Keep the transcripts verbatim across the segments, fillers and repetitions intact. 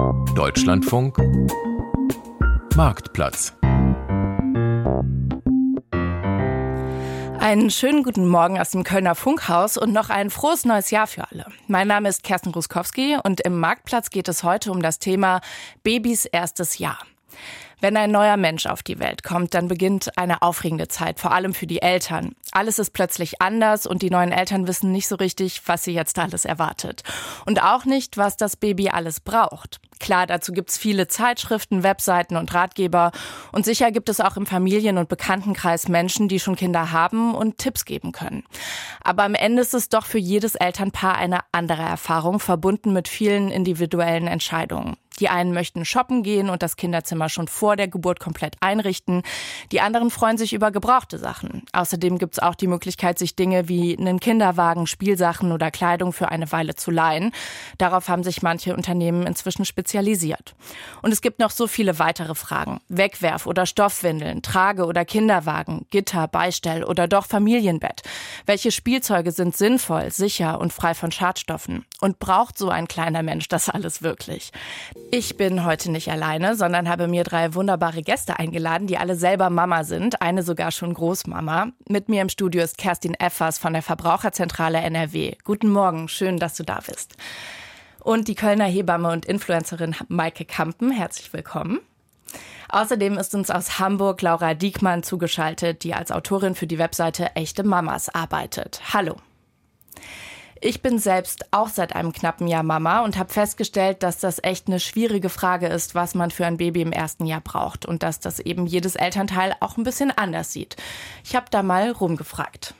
Deutschlandfunk Marktplatz. Einen schönen guten Morgen aus dem Kölner Funkhaus und noch ein frohes neues Jahr für alle. Mein Name ist Kerstin Ruskowski und im Marktplatz geht es heute um das Thema Babys erstes Jahr. Wenn ein neuer Mensch auf die Welt kommt, dann beginnt eine aufregende Zeit, vor allem für die Eltern. Alles ist plötzlich anders und die neuen Eltern wissen nicht so richtig, was sie jetzt alles erwartet. Und auch nicht, was das Baby alles braucht. Klar, dazu gibt's viele Zeitschriften, Webseiten und Ratgeber. Und sicher gibt es auch im Familien- und Bekanntenkreis Menschen, die schon Kinder haben und Tipps geben können. Aber am Ende ist es doch für jedes Elternpaar eine andere Erfahrung, verbunden mit vielen individuellen Entscheidungen. Die einen möchten shoppen gehen und das Kinderzimmer schon vor der Geburt komplett einrichten. Die anderen freuen sich über gebrauchte Sachen. Außerdem gibt es auch die Möglichkeit, sich Dinge wie einen Kinderwagen, Spielsachen oder Kleidung für eine Weile zu leihen. Darauf haben sich manche Unternehmen inzwischen spezialisiert. Und es gibt noch so viele weitere Fragen. Wegwerf- oder Stoffwindeln, Trage- oder Kinderwagen, Gitter, Beistell oder doch Familienbett. Welche Spielzeuge sind sinnvoll, sicher und frei von Schadstoffen? Und braucht so ein kleiner Mensch das alles wirklich? Ich bin heute nicht alleine, sondern habe mir drei wunderbare Gäste eingeladen, die alle selber Mama sind, eine sogar schon Großmama. Mit mir im Studio ist Kerstin Effers von der Verbraucherzentrale N R W. Guten Morgen, schön, dass du da bist. Und die Kölner Hebamme und Influencerin Maike Kampen, herzlich willkommen. Außerdem ist uns aus Hamburg Laura Diekmann zugeschaltet, die als Autorin für die Webseite Echte Mamas arbeitet. Hallo. Ich bin selbst auch seit einem knappen Jahr Mama und habe festgestellt, dass das echt eine schwierige Frage ist, was man für ein Baby im ersten Jahr braucht und dass das eben jedes Elternteil auch ein bisschen anders sieht. Ich habe da mal rumgefragt.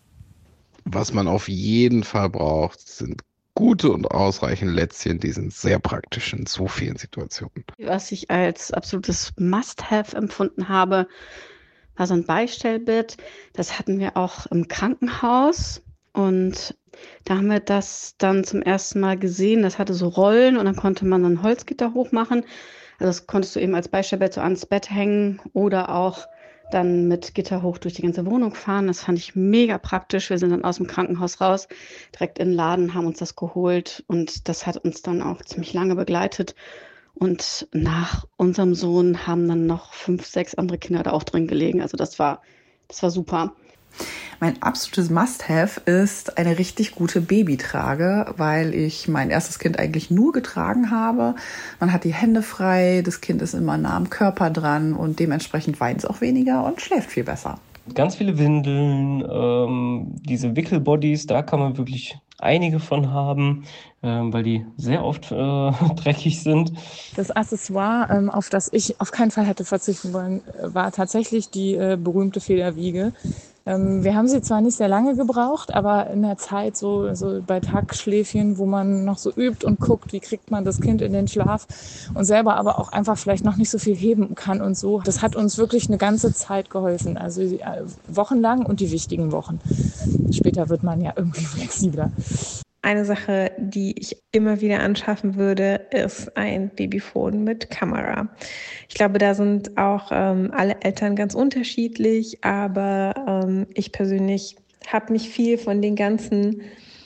Was man auf jeden Fall braucht, sind gute und ausreichende Lätzchen, die sind sehr praktisch in so vielen Situationen. Was ich als absolutes Must-have empfunden habe, war so ein Beistellbett. Das hatten wir auch im Krankenhaus und da haben wir das dann zum ersten Mal gesehen. Das hatte so Rollen und dann konnte man dann Holzgitter hochmachen. Also das konntest du eben als Beistellbett so ans Bett hängen oder auch dann mit Gitter hoch durch die ganze Wohnung fahren. Das fand ich mega praktisch. Wir sind dann aus dem Krankenhaus raus, direkt in den Laden, haben uns das geholt und das hat uns dann auch ziemlich lange begleitet. Und nach unserem Sohn haben dann noch fünf, sechs andere Kinder da auch drin gelegen. Also das war, das war super. Mein absolutes Must-have ist eine richtig gute Babytrage, weil ich mein erstes Kind eigentlich nur getragen habe. Man hat die Hände frei, das Kind ist immer nah am Körper dran und dementsprechend weint es auch weniger und schläft viel besser. Ganz viele Windeln, ähm, diese Wickelbodies, da kann man wirklich einige von haben, ähm, weil die sehr oft äh, dreckig sind. Das Accessoire, ähm, auf das ich auf keinen Fall hätte verzichten wollen, war tatsächlich die äh, berühmte Federwiege. Ähm, wir haben sie zwar nicht sehr lange gebraucht, aber in der Zeit so, so bei Tagschläfchen, wo man noch so übt und guckt, wie kriegt man das Kind in den Schlaf und selber aber auch einfach vielleicht noch nicht so viel heben kann und so. Das hat uns wirklich eine ganze Zeit geholfen, also äh, wochenlang und die wichtigen Wochen. Später wird man ja irgendwie flexibler. Eine Sache, die ich immer wieder anschaffen würde, ist ein Babyphone mit Kamera. Ich glaube, da sind auch ähm, alle Eltern ganz unterschiedlich, aber ähm, ich persönlich habe mich viel von den ganzen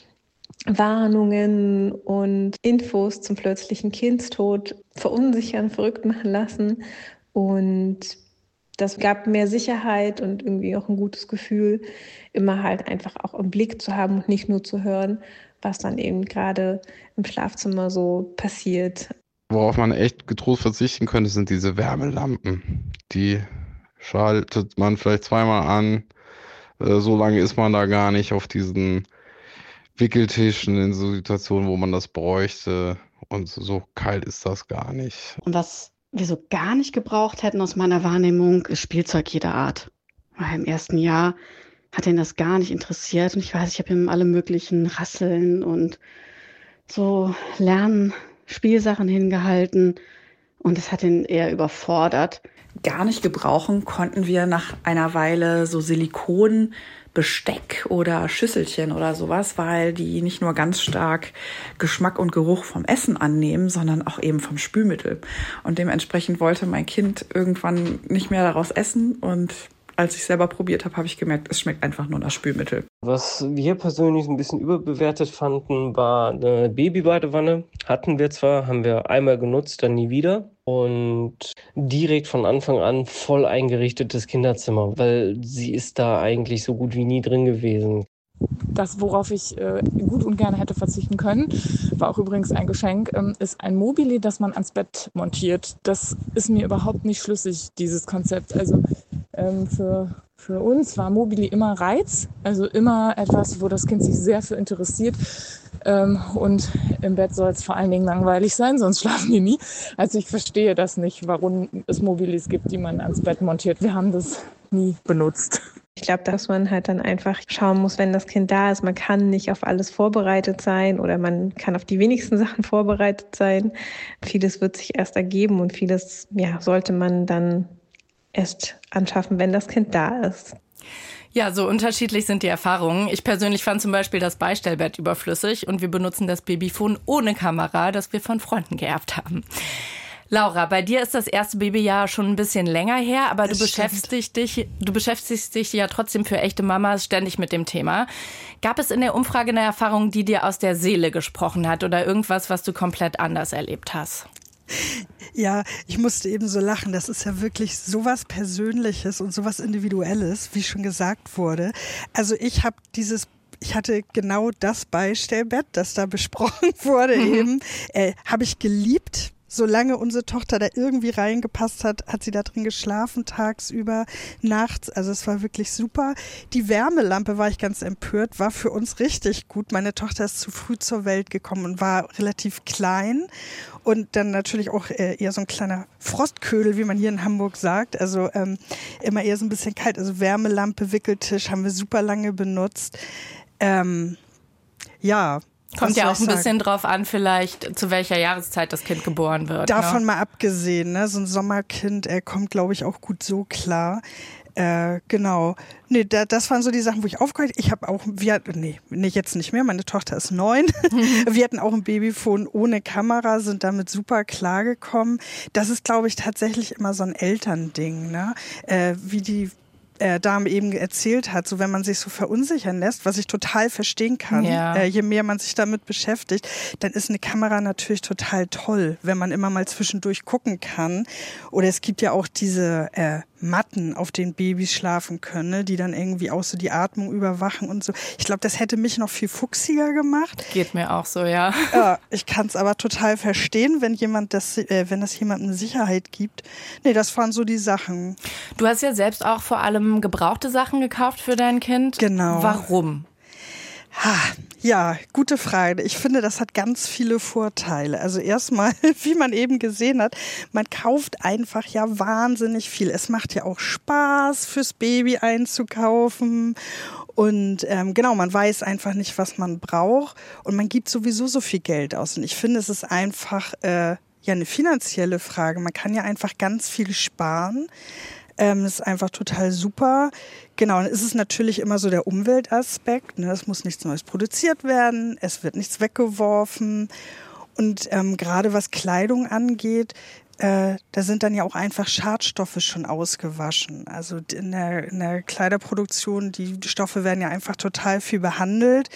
Warnungen und Infos zum plötzlichen Kindstod verunsichern, verrückt machen lassen und das gab mehr Sicherheit und irgendwie auch ein gutes Gefühl, immer halt einfach auch im Blick zu haben und nicht nur zu hören, was dann eben gerade im Schlafzimmer so passiert. Worauf man echt getrost verzichten könnte, sind diese Wärmelampen. Die schaltet man vielleicht zweimal an. So lange ist man da gar nicht auf diesen Wickeltischen in so Situationen, wo man das bräuchte. Und so kalt ist das gar nicht. Und was wir so gar nicht gebraucht hätten aus meiner Wahrnehmung, ist Spielzeug jeder Art. Weil im ersten Jahr hat ihn das gar nicht interessiert. Und ich weiß, ich habe ihm alle möglichen Rasseln und so Lernspielsachen hingehalten. Und das hat ihn eher überfordert. Gar nicht gebrauchen konnten wir nach einer Weile so Silikonbesteck oder Schüsselchen oder sowas, weil die nicht nur ganz stark Geschmack und Geruch vom Essen annehmen, sondern auch eben vom Spülmittel. Und dementsprechend wollte mein Kind irgendwann nicht mehr daraus essen und als ich selber probiert habe, habe ich gemerkt, es schmeckt einfach nur nach Spülmittel. Was wir persönlich ein bisschen überbewertet fanden, war eine Babybadewanne. Hatten wir zwar, haben wir einmal genutzt, dann nie wieder. Und direkt von Anfang an voll eingerichtetes Kinderzimmer, weil sie ist da eigentlich so gut wie nie drin gewesen. Das, worauf ich äh, gut und gerne hätte verzichten können, war auch übrigens ein Geschenk, ähm, ist ein Mobili, das man ans Bett montiert. Das ist mir überhaupt nicht schlüssig, dieses Konzept. Also ähm, für, für uns war Mobili immer Reiz, also immer etwas, wo das Kind sich sehr für interessiert. Ähm, und im Bett soll es vor allen Dingen langweilig sein, sonst schlafen die nie. Also ich verstehe das nicht, warum es Mobilis gibt, die man ans Bett montiert. Wir haben das nie benutzt. Ich glaube, dass man halt dann einfach schauen muss, wenn das Kind da ist. Man kann nicht auf alles vorbereitet sein oder man kann auf die wenigsten Sachen vorbereitet sein. Vieles wird sich erst ergeben und vieles, ja, sollte man dann erst anschaffen, wenn das Kind da ist. Ja, so unterschiedlich sind die Erfahrungen. Ich persönlich fand zum Beispiel das Beistellbett überflüssig und wir benutzen das Babyphone ohne Kamera, das wir von Freunden geerbt haben. Laura, bei dir ist das erste Babyjahr schon ein bisschen länger her, aber du beschäftigst dich, du beschäftigst dich ja trotzdem für echte Mamas ständig mit dem Thema. Gab es in der Umfrage eine Erfahrung, die dir aus der Seele gesprochen hat oder irgendwas, was du komplett anders erlebt hast? Ja, ich musste eben so lachen. Das ist ja wirklich sowas Persönliches und sowas Individuelles, wie schon gesagt wurde. Also ich habe dieses Ich hatte genau das Beistellbett, das da besprochen wurde mhm. eben, äh, habe ich geliebt. Solange unsere Tochter da irgendwie reingepasst hat, hat sie da drin geschlafen, tagsüber, nachts. Also es war wirklich super. Die Wärmelampe, war ich ganz empört, war für uns richtig gut. Meine Tochter ist zu früh zur Welt gekommen und war relativ klein. Und dann natürlich auch eher so ein kleiner Frostködel, wie man hier in Hamburg sagt. Also ähm, immer eher so ein bisschen kalt. Also Wärmelampe, Wickeltisch haben wir super lange benutzt. Ähm, ja, Kommt ja auch ein bisschen drauf an, vielleicht zu welcher Jahreszeit das Kind geboren wird. Davon ne? mal abgesehen, ne? So ein Sommerkind, er kommt, glaube ich, auch gut so klar. Äh, genau. Nee, da, das waren so die Sachen, wo ich aufgehört habe. Ich habe auch, wir, nee, nee, jetzt nicht mehr, meine Tochter ist neun. Wir hatten auch ein Babyphone ohne Kamera, sind damit super klargekommen. Das ist, glaube ich, tatsächlich immer so ein Elternding, ne? Äh, wie die Äh, Dame eben erzählt hat, so wenn man sich so verunsichern lässt, was ich total verstehen kann, ja. äh, je mehr man sich damit beschäftigt, dann ist eine Kamera natürlich total toll, wenn man immer mal zwischendurch gucken kann. Oder es gibt ja auch diese äh, Matten, auf denen Babys schlafen können, ne, die dann irgendwie auch so die Atmung überwachen und so. Ich glaube, das hätte mich noch viel fuchsiger gemacht. Geht mir auch so, ja. Ja, ich kann es aber total verstehen, wenn jemand das, äh, wenn das jemandem Sicherheit gibt. Nee, das waren so die Sachen. Du hast ja selbst auch vor allem gebrauchte Sachen gekauft für dein Kind. Genau. Warum? Ha, ja, gute Frage. Ich finde, das hat ganz viele Vorteile. Also erstmal, wie man eben gesehen hat, man kauft einfach ja wahnsinnig viel. Es macht ja auch Spaß, fürs Baby einzukaufen. Und ähm, genau, man weiß einfach nicht, was man braucht. Und man gibt sowieso so viel Geld aus. Und ich finde, es ist einfach äh, ja eine finanzielle Frage. Man kann ja einfach ganz viel sparen. Ähm, das ist einfach total super. Genau, dann ist es natürlich immer so der Umweltaspekt. Ne? Es muss nichts Neues produziert werden, es wird nichts weggeworfen. Und ähm, gerade was Kleidung angeht, äh, da sind dann ja auch einfach Schadstoffe schon ausgewaschen. Also in der, in der Kleiderproduktion, die Stoffe werden ja einfach total viel behandelt.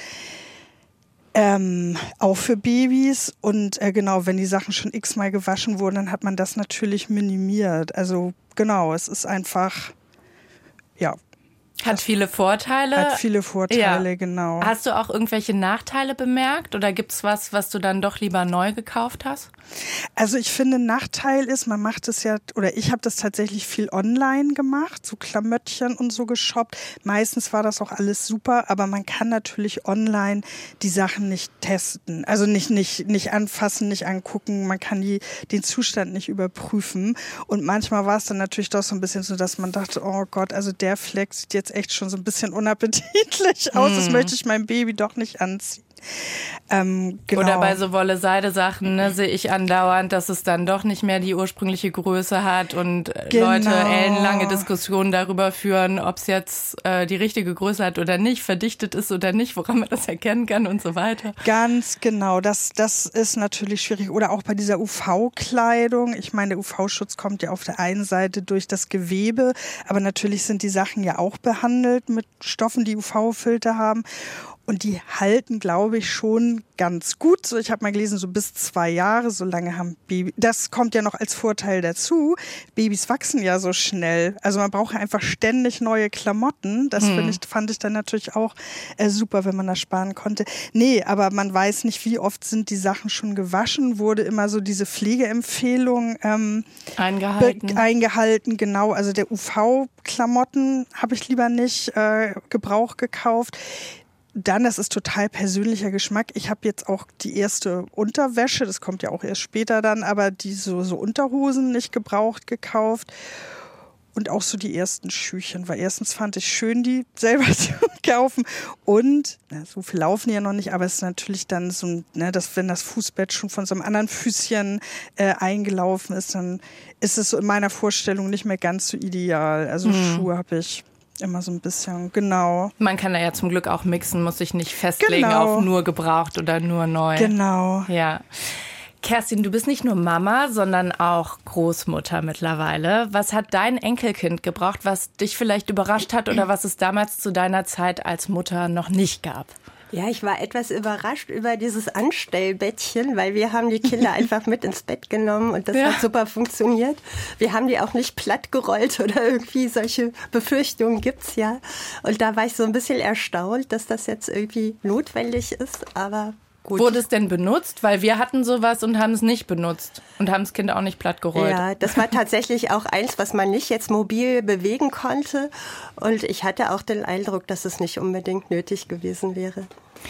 Ähm, auch für Babys und äh, genau, wenn die Sachen schon x-mal gewaschen wurden, dann hat man das natürlich minimiert. Also genau, es ist einfach, ja. Hat viele Vorteile. Hat viele Vorteile, ja. Genau. Hast du auch irgendwelche Nachteile bemerkt oder gibt's was, was du dann doch lieber neu gekauft hast? Also ich finde, ein Nachteil ist, man macht es ja, oder ich habe das tatsächlich viel online gemacht, so Klamöttchen und so geshoppt. Meistens war das auch alles super, aber man kann natürlich online die Sachen nicht testen. Also nicht, nicht, nicht anfassen, nicht angucken, man kann die, den Zustand nicht überprüfen. Und manchmal war es dann natürlich doch so ein bisschen so, dass man dachte, oh Gott, also der Fleck sieht jetzt echt schon so ein bisschen unappetitlich aus, mm. das möchte ich meinem Baby doch nicht anziehen. Ähm, genau. Oder bei so Wolle-Seide-Sachen ne, sehe ich andauernd, dass es dann doch nicht mehr die ursprüngliche Größe hat und genau. Leute ellenlange Diskussionen darüber führen, ob es jetzt äh, die richtige Größe hat oder nicht, verdichtet ist oder nicht, woran man das erkennen kann und so weiter. Ganz genau, das, das ist natürlich schwierig. Oder auch bei dieser U V-Kleidung. Ich meine, der U V-Schutz kommt ja auf der einen Seite durch das Gewebe, aber natürlich sind die Sachen ja auch behandelt mit Stoffen, die U V-Filter haben. Und die halten, glaube ich, schon ganz gut. So, ich habe mal gelesen, so bis zwei Jahre, so lange haben Babys. Das kommt ja noch als Vorteil dazu. Babys wachsen ja so schnell. Also man braucht ja einfach ständig neue Klamotten. Das hm. finde ich, fand ich dann natürlich auch äh, super, wenn man das sparen konnte. Nee, aber man weiß nicht, wie oft sind die Sachen schon gewaschen. Wurde immer so diese Pflegeempfehlung ähm, eingehalten. Be- eingehalten, genau. Also der U V-Klamotten habe ich lieber nicht äh, Gebrauch gekauft. Dann, das ist total persönlicher Geschmack. Ich habe jetzt auch die erste Unterwäsche, das kommt ja auch erst später dann, aber die so, so Unterhosen nicht gebraucht gekauft. Und auch so die ersten Schüchen, weil erstens fand ich schön, die selber zu kaufen. Und, na, so viel laufen ja noch nicht, aber es ist natürlich dann so, ne, dass wenn das Fußbett schon von so einem anderen Füßchen äh, eingelaufen ist, dann ist es so in meiner Vorstellung nicht mehr ganz so ideal. Also mhm. Schuhe habe ich immer so ein bisschen, genau. Man kann da ja zum Glück auch mixen, muss sich nicht festlegen genau. auf nur gebraucht oder nur neu. Genau. Ja. Kerstin, du bist nicht nur Mama, sondern auch Großmutter mittlerweile. Was hat dein Enkelkind gebraucht, was dich vielleicht überrascht hat oder was es damals zu deiner Zeit als Mutter noch nicht gab? Ja, ich war etwas überrascht über dieses Anstellbettchen, weil wir haben die Kinder einfach mit ins Bett genommen und das ja. hat super funktioniert. Wir haben die auch nicht platt gerollt oder irgendwie solche Befürchtungen gibt's ja. Und da war ich so ein bisschen erstaunt, dass das jetzt irgendwie notwendig ist, aber gut. Wurde es denn benutzt? Weil wir hatten sowas und haben es nicht benutzt und haben das Kind auch nicht platt gerollt. Ja, das war tatsächlich auch eins, was man nicht jetzt mobil bewegen konnte. Und ich hatte auch den Eindruck, dass es nicht unbedingt nötig gewesen wäre.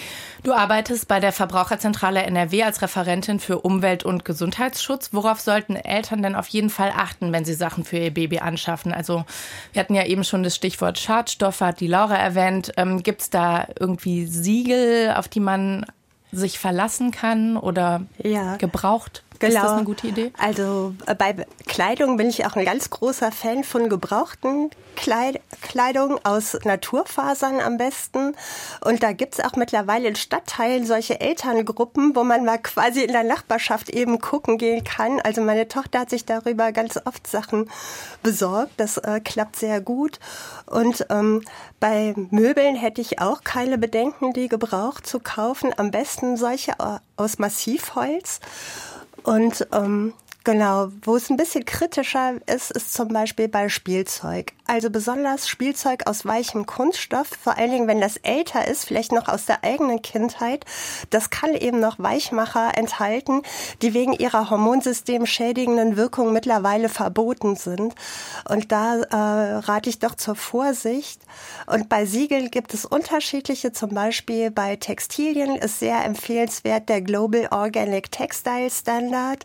Du arbeitest bei der Verbraucherzentrale N R W als Referentin für Umwelt- und Gesundheitsschutz. Worauf sollten Eltern denn auf jeden Fall achten, wenn sie Sachen für ihr Baby anschaffen? Also wir hatten ja eben schon das Stichwort Schadstoffe, hat die Laura erwähnt. Ähm, gibt es da irgendwie Siegel, auf die man sich verlassen kann oder ja. gebraucht? Genau. Ist das eine gute Idee? Also bei Kleidung bin ich auch ein ganz großer Fan von gebrauchten Kleid- Kleidung aus Naturfasern am besten. Und da gibt's auch mittlerweile in Stadtteilen solche Elterngruppen, wo man mal quasi in der Nachbarschaft eben gucken gehen kann. Also meine Tochter hat sich darüber ganz oft Sachen besorgt. Das äh, klappt sehr gut. Und ähm, bei Möbeln hätte ich auch keine Bedenken, die gebraucht zu kaufen. Am besten solche aus Massivholz. Und ähm, genau, wo es ein bisschen kritischer ist, ist zum Beispiel bei Spielzeug. Also besonders Spielzeug aus weichem Kunststoff, vor allen Dingen, wenn das älter ist, vielleicht noch aus der eigenen Kindheit. Das kann eben noch Weichmacher enthalten, die wegen ihrer hormonsystemschädigenden Wirkung mittlerweile verboten sind. Und da äh, rate ich doch zur Vorsicht. Und bei Siegeln gibt es unterschiedliche, zum Beispiel bei Textilien ist sehr empfehlenswert der Global Organic Textile Standard.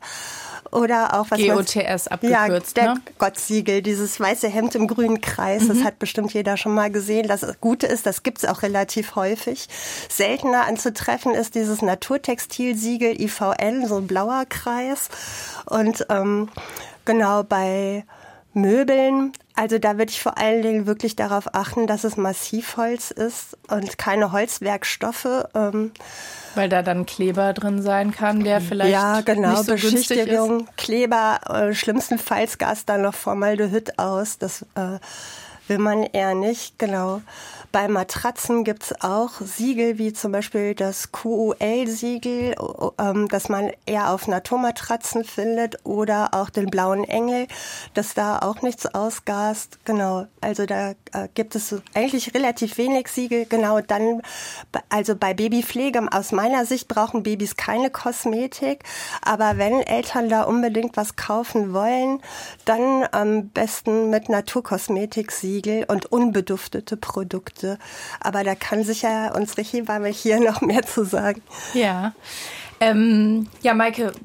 Oder auch was G O T S abgekürzt, ja, der ne? Gottsiegel, dieses weiße Hemd im grünen Kreis, mhm. das hat bestimmt jeder schon mal gesehen. Das Gute ist, das gibt's auch relativ häufig. Seltener anzutreffen ist dieses Naturtextilsiegel I V N, so ein blauer Kreis. Und ähm, genau bei Möbeln, also da würde ich vor allen Dingen wirklich darauf achten, dass es Massivholz ist und keine Holzwerkstoffe. Ähm, Weil da dann Kleber drin sein kann, der vielleicht ja, genau, nicht so Beschichtung, günstig ist. Kleber, äh, schlimmstenfalls Gas dann noch Formaldehyd aus. Das äh, will man eher nicht, genau. Bei Matratzen gibt's auch Siegel, wie zum Beispiel das Q U L-Siegel, ähm, das man eher auf Naturmatratzen findet, oder auch den blauen Engel, dass da auch nichts ausgast. Genau, also da äh, gibt es eigentlich relativ wenig Siegel. Genau, dann, also bei Babypflege, aus meiner Sicht brauchen Babys keine Kosmetik, aber wenn Eltern da unbedingt was kaufen wollen, dann am besten mit Naturkosmetik-Siegel und unbeduftete Produkte. Aber da kann sicher unsere Hebamme hier noch mehr zu sagen. Ja. Ähm, ja, Maike,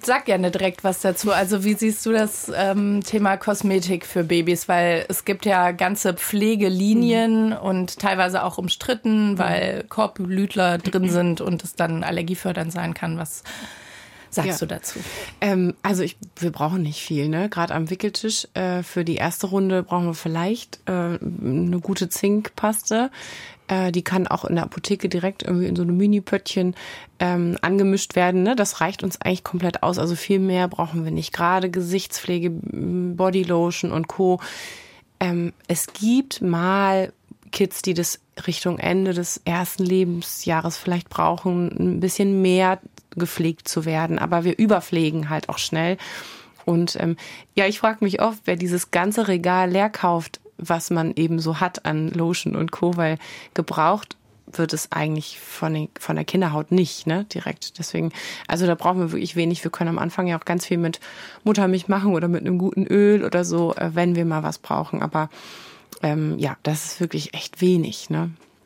sag gerne direkt was dazu. Also wie siehst du das ähm, Thema Kosmetik für Babys? Weil es gibt ja ganze Pflegelinien mhm. und teilweise auch umstritten, weil Korpolütler drin sind und es dann allergiefördernd sein kann. Was sagst ja. du dazu? Ähm, also ich, wir brauchen nicht viel, ne? Gerade am Wickeltisch. Äh, für die erste Runde brauchen wir vielleicht äh, eine gute Zinkpaste. Äh, die kann auch in der Apotheke direkt irgendwie in so einem Mini-Pöttchen ähm, angemischt werden. Ne? Das reicht uns eigentlich komplett aus. Also viel mehr brauchen wir nicht. Gerade Gesichtspflege, Bodylotion und Co. Ähm, es gibt mal Kids, die das Richtung Ende des ersten Lebensjahres vielleicht brauchen, ein bisschen mehr gepflegt zu werden. Aber wir überpflegen halt auch schnell. Und ähm, ja, ich frage mich oft, wer dieses ganze Regal leer kauft, was man eben so hat an Lotion und Co., weil gebraucht wird es eigentlich von, den, von der Kinderhaut nicht, ne, direkt. Deswegen, also da brauchen wir wirklich wenig. Wir können am Anfang ja auch ganz viel mit Muttermilch machen oder mit einem guten Öl oder so, wenn wir mal was brauchen. Aber ähm, ja, das ist wirklich echt wenig, ne.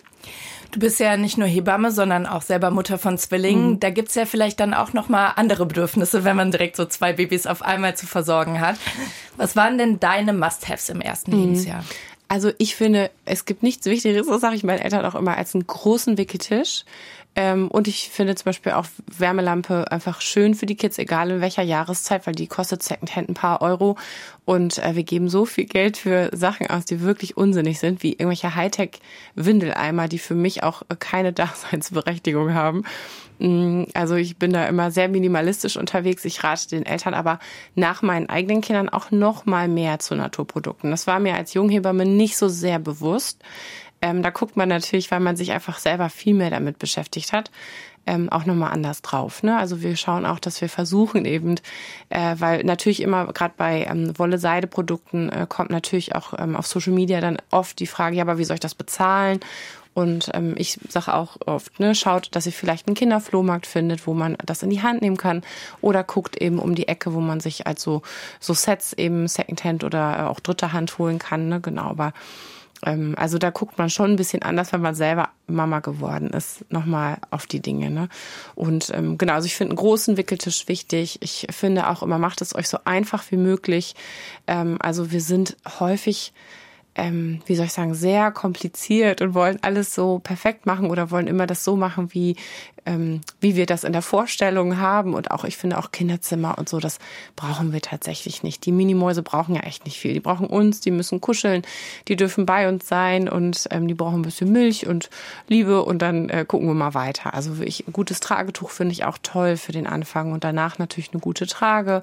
Du bist ja nicht nur Hebamme, sondern auch selber Mutter von Zwillingen. Mhm. Da gibt's ja vielleicht dann auch noch mal andere Bedürfnisse, wenn man direkt so zwei Babys auf einmal zu versorgen hat. Was waren denn deine Must-Haves im ersten mhm. Lebensjahr? Also ich finde, es gibt nichts Wichtigeres, das sage ich meinen Eltern auch immer, als einen großen Wickeltisch. Ähm, und ich finde zum Beispiel auch Wärmelampe einfach schön für die Kids, egal in welcher Jahreszeit, weil die kostet Secondhand ein paar Euro. Und äh, wir geben so viel Geld für Sachen aus, die wirklich unsinnig sind, wie irgendwelche Hightech-Windeleimer, die für mich auch keine Daseinsberechtigung haben. Also ich bin da immer sehr minimalistisch unterwegs. Ich rate den Eltern aber nach meinen eigenen Kindern auch noch mal mehr zu Naturprodukten. Das war mir als Junghebamme nicht so sehr bewusst. Ähm, da guckt man natürlich, weil man sich einfach selber viel mehr damit beschäftigt hat, ähm, auch nochmal anders drauf. Ne? Also wir schauen auch, dass wir versuchen eben, äh, weil natürlich immer gerade bei ähm, Wolle-Seide-Produkten äh, kommt natürlich auch ähm, auf Social Media dann oft die Frage, ja, aber wie soll ich das bezahlen? Und ähm, ich sage auch oft, ne, schaut, dass ihr vielleicht einen Kinderflohmarkt findet, wo man das in die Hand nehmen kann. Oder guckt eben um die Ecke, wo man sich also so Sets eben Secondhand oder auch dritter Hand holen kann. Ne? Genau, aber ähm, also da guckt man schon ein bisschen anders, wenn man selber Mama geworden ist, nochmal auf die Dinge. Ne? Und ähm, genau, also ich finde einen großen Wickeltisch wichtig. Ich finde auch immer, macht es euch so einfach wie möglich. Ähm, also wir sind häufig... Ähm, wie soll ich sagen, sehr kompliziert und wollen alles so perfekt machen oder wollen immer das so machen, wie ähm, wie wir das in der Vorstellung haben. Und auch, ich finde auch Kinderzimmer und so, das brauchen wir tatsächlich nicht. Die Minimäuse brauchen ja echt nicht viel. Die brauchen uns, die müssen kuscheln, die dürfen bei uns sein und ähm, die brauchen ein bisschen Milch und Liebe und dann äh, gucken wir mal weiter. Also ich, ein gutes Tragetuch finde ich auch toll für den Anfang und danach natürlich eine gute Trage.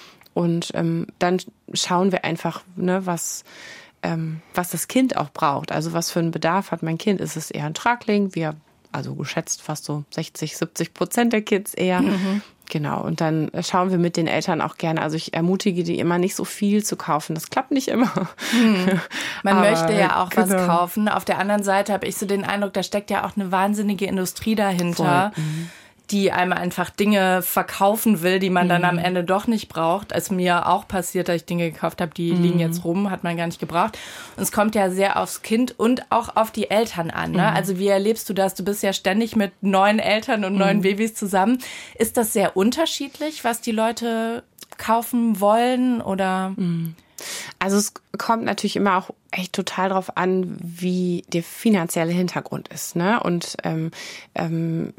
Und ähm, dann schauen wir einfach, ne, was Ähm, was das Kind auch braucht. Also was für einen Bedarf hat mein Kind? Ist es eher ein Tragling? Wir, also geschätzt fast so sechzig, siebzig Prozent der Kids eher. Mhm. Genau. Und dann schauen wir mit den Eltern auch gerne. Also ich ermutige die immer, nicht so viel zu kaufen. Das klappt nicht immer. Mhm. Man Aber, möchte ja auch genau. was kaufen. Auf der anderen Seite habe ich so den Eindruck, da steckt ja auch eine wahnsinnige Industrie dahinter. Mhm. Die einem einfach Dinge verkaufen will, die man dann mhm. am Ende doch nicht braucht. Als mir auch passiert, dass ich Dinge gekauft habe, die mhm. liegen jetzt rum, hat man gar nicht gebraucht. Und es kommt ja sehr aufs Kind und auch auf die Eltern an. Ne? Mhm. Also wie erlebst du das? Du bist ja ständig mit neuen Eltern und neuen mhm. Babys zusammen. Ist das sehr unterschiedlich, was die Leute kaufen wollen oder... Mhm. Also es kommt natürlich immer auch echt total drauf an, wie der finanzielle Hintergrund ist, ne? Und ähm, ähm,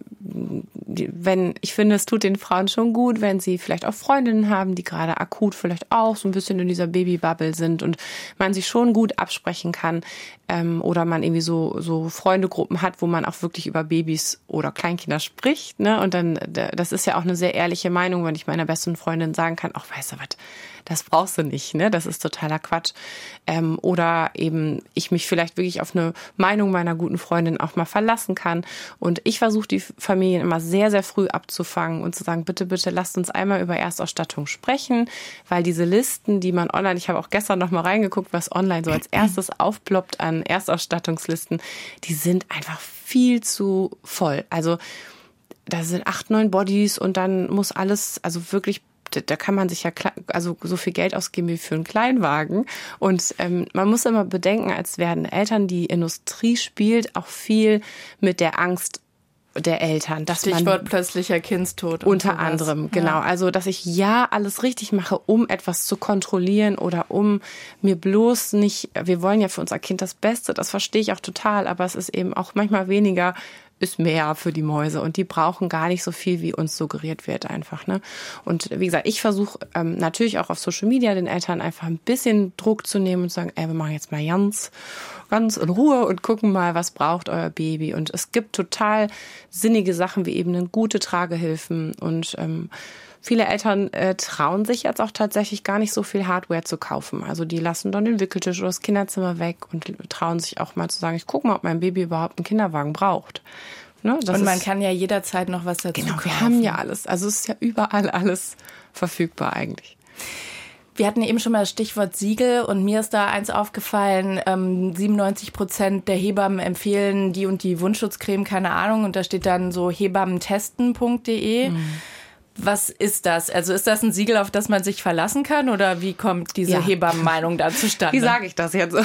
wenn ich finde, es tut den Frauen schon gut, wenn sie vielleicht auch Freundinnen haben, die gerade akut vielleicht auch so ein bisschen in dieser Babybubble sind und man sich schon gut absprechen kann ähm, oder man irgendwie so so Freundegruppen hat, wo man auch wirklich über Babys oder Kleinkinder spricht, ne? Und dann, das ist ja auch eine sehr ehrliche Meinung, wenn ich meiner besten Freundin sagen kann, ach, weißt du was, das brauchst du nicht, ne? Das ist totaler Quatsch. Ähm, oder eben ich mich vielleicht wirklich auf eine Meinung meiner guten Freundin auch mal verlassen kann. Und ich versuche die Familien immer sehr, sehr früh abzufangen und zu sagen, bitte, bitte lasst uns einmal über Erstausstattung sprechen, weil diese Listen, die man online, ich habe auch gestern noch mal reingeguckt, was online so als erstes aufploppt an Erstausstattungslisten, die sind einfach viel zu voll. Also da sind acht, neun Bodies und dann muss alles, also wirklich, da kann man sich ja also so viel Geld ausgeben wie für einen Kleinwagen. Und ähm, man muss immer bedenken, als werden Eltern, die Industrie spielt, auch viel mit der Angst der Eltern. Dass Stichwort man plötzlicher Kindstod. Unter sowas. anderem, genau. Ja. Also, dass ich ja alles richtig mache, um etwas zu kontrollieren oder um mir bloß nicht, wir wollen ja für unser Kind das Beste, das verstehe ich auch total, aber es ist eben auch manchmal weniger ist mehr für die Mäuse und die brauchen gar nicht so viel, wie uns suggeriert wird einfach. Ne? Und wie gesagt, ich versuche ähm, natürlich auch auf Social Media den Eltern einfach ein bisschen Druck zu nehmen und zu sagen, ey, wir machen jetzt mal ganz, ganz in Ruhe und gucken mal, was braucht euer Baby. Und es gibt total sinnige Sachen wie eben gute Tragehilfen und ähm, viele Eltern äh, trauen sich jetzt auch tatsächlich gar nicht so viel Hardware zu kaufen. Also die lassen dann den Wickeltisch oder das Kinderzimmer weg und trauen sich auch mal zu sagen, ich gucke mal, ob mein Baby überhaupt einen Kinderwagen braucht. Ne, das und man ist, kann ja jederzeit noch was dazu genau, kaufen. Wir haben ja alles. Also es ist ja überall alles verfügbar eigentlich. Wir hatten eben schon mal das Stichwort Siegel und mir ist da eins aufgefallen, ähm, siebenundneunzig Prozent der Hebammen empfehlen die und die Wundschutzcreme, keine Ahnung, und da steht dann so hebammentesten punkt de. Mhm. Was ist das? Also ist das ein Siegel, auf das man sich verlassen kann oder wie kommt diese ja. Hebammenmeinung da zustande? Wie sage ich das jetzt?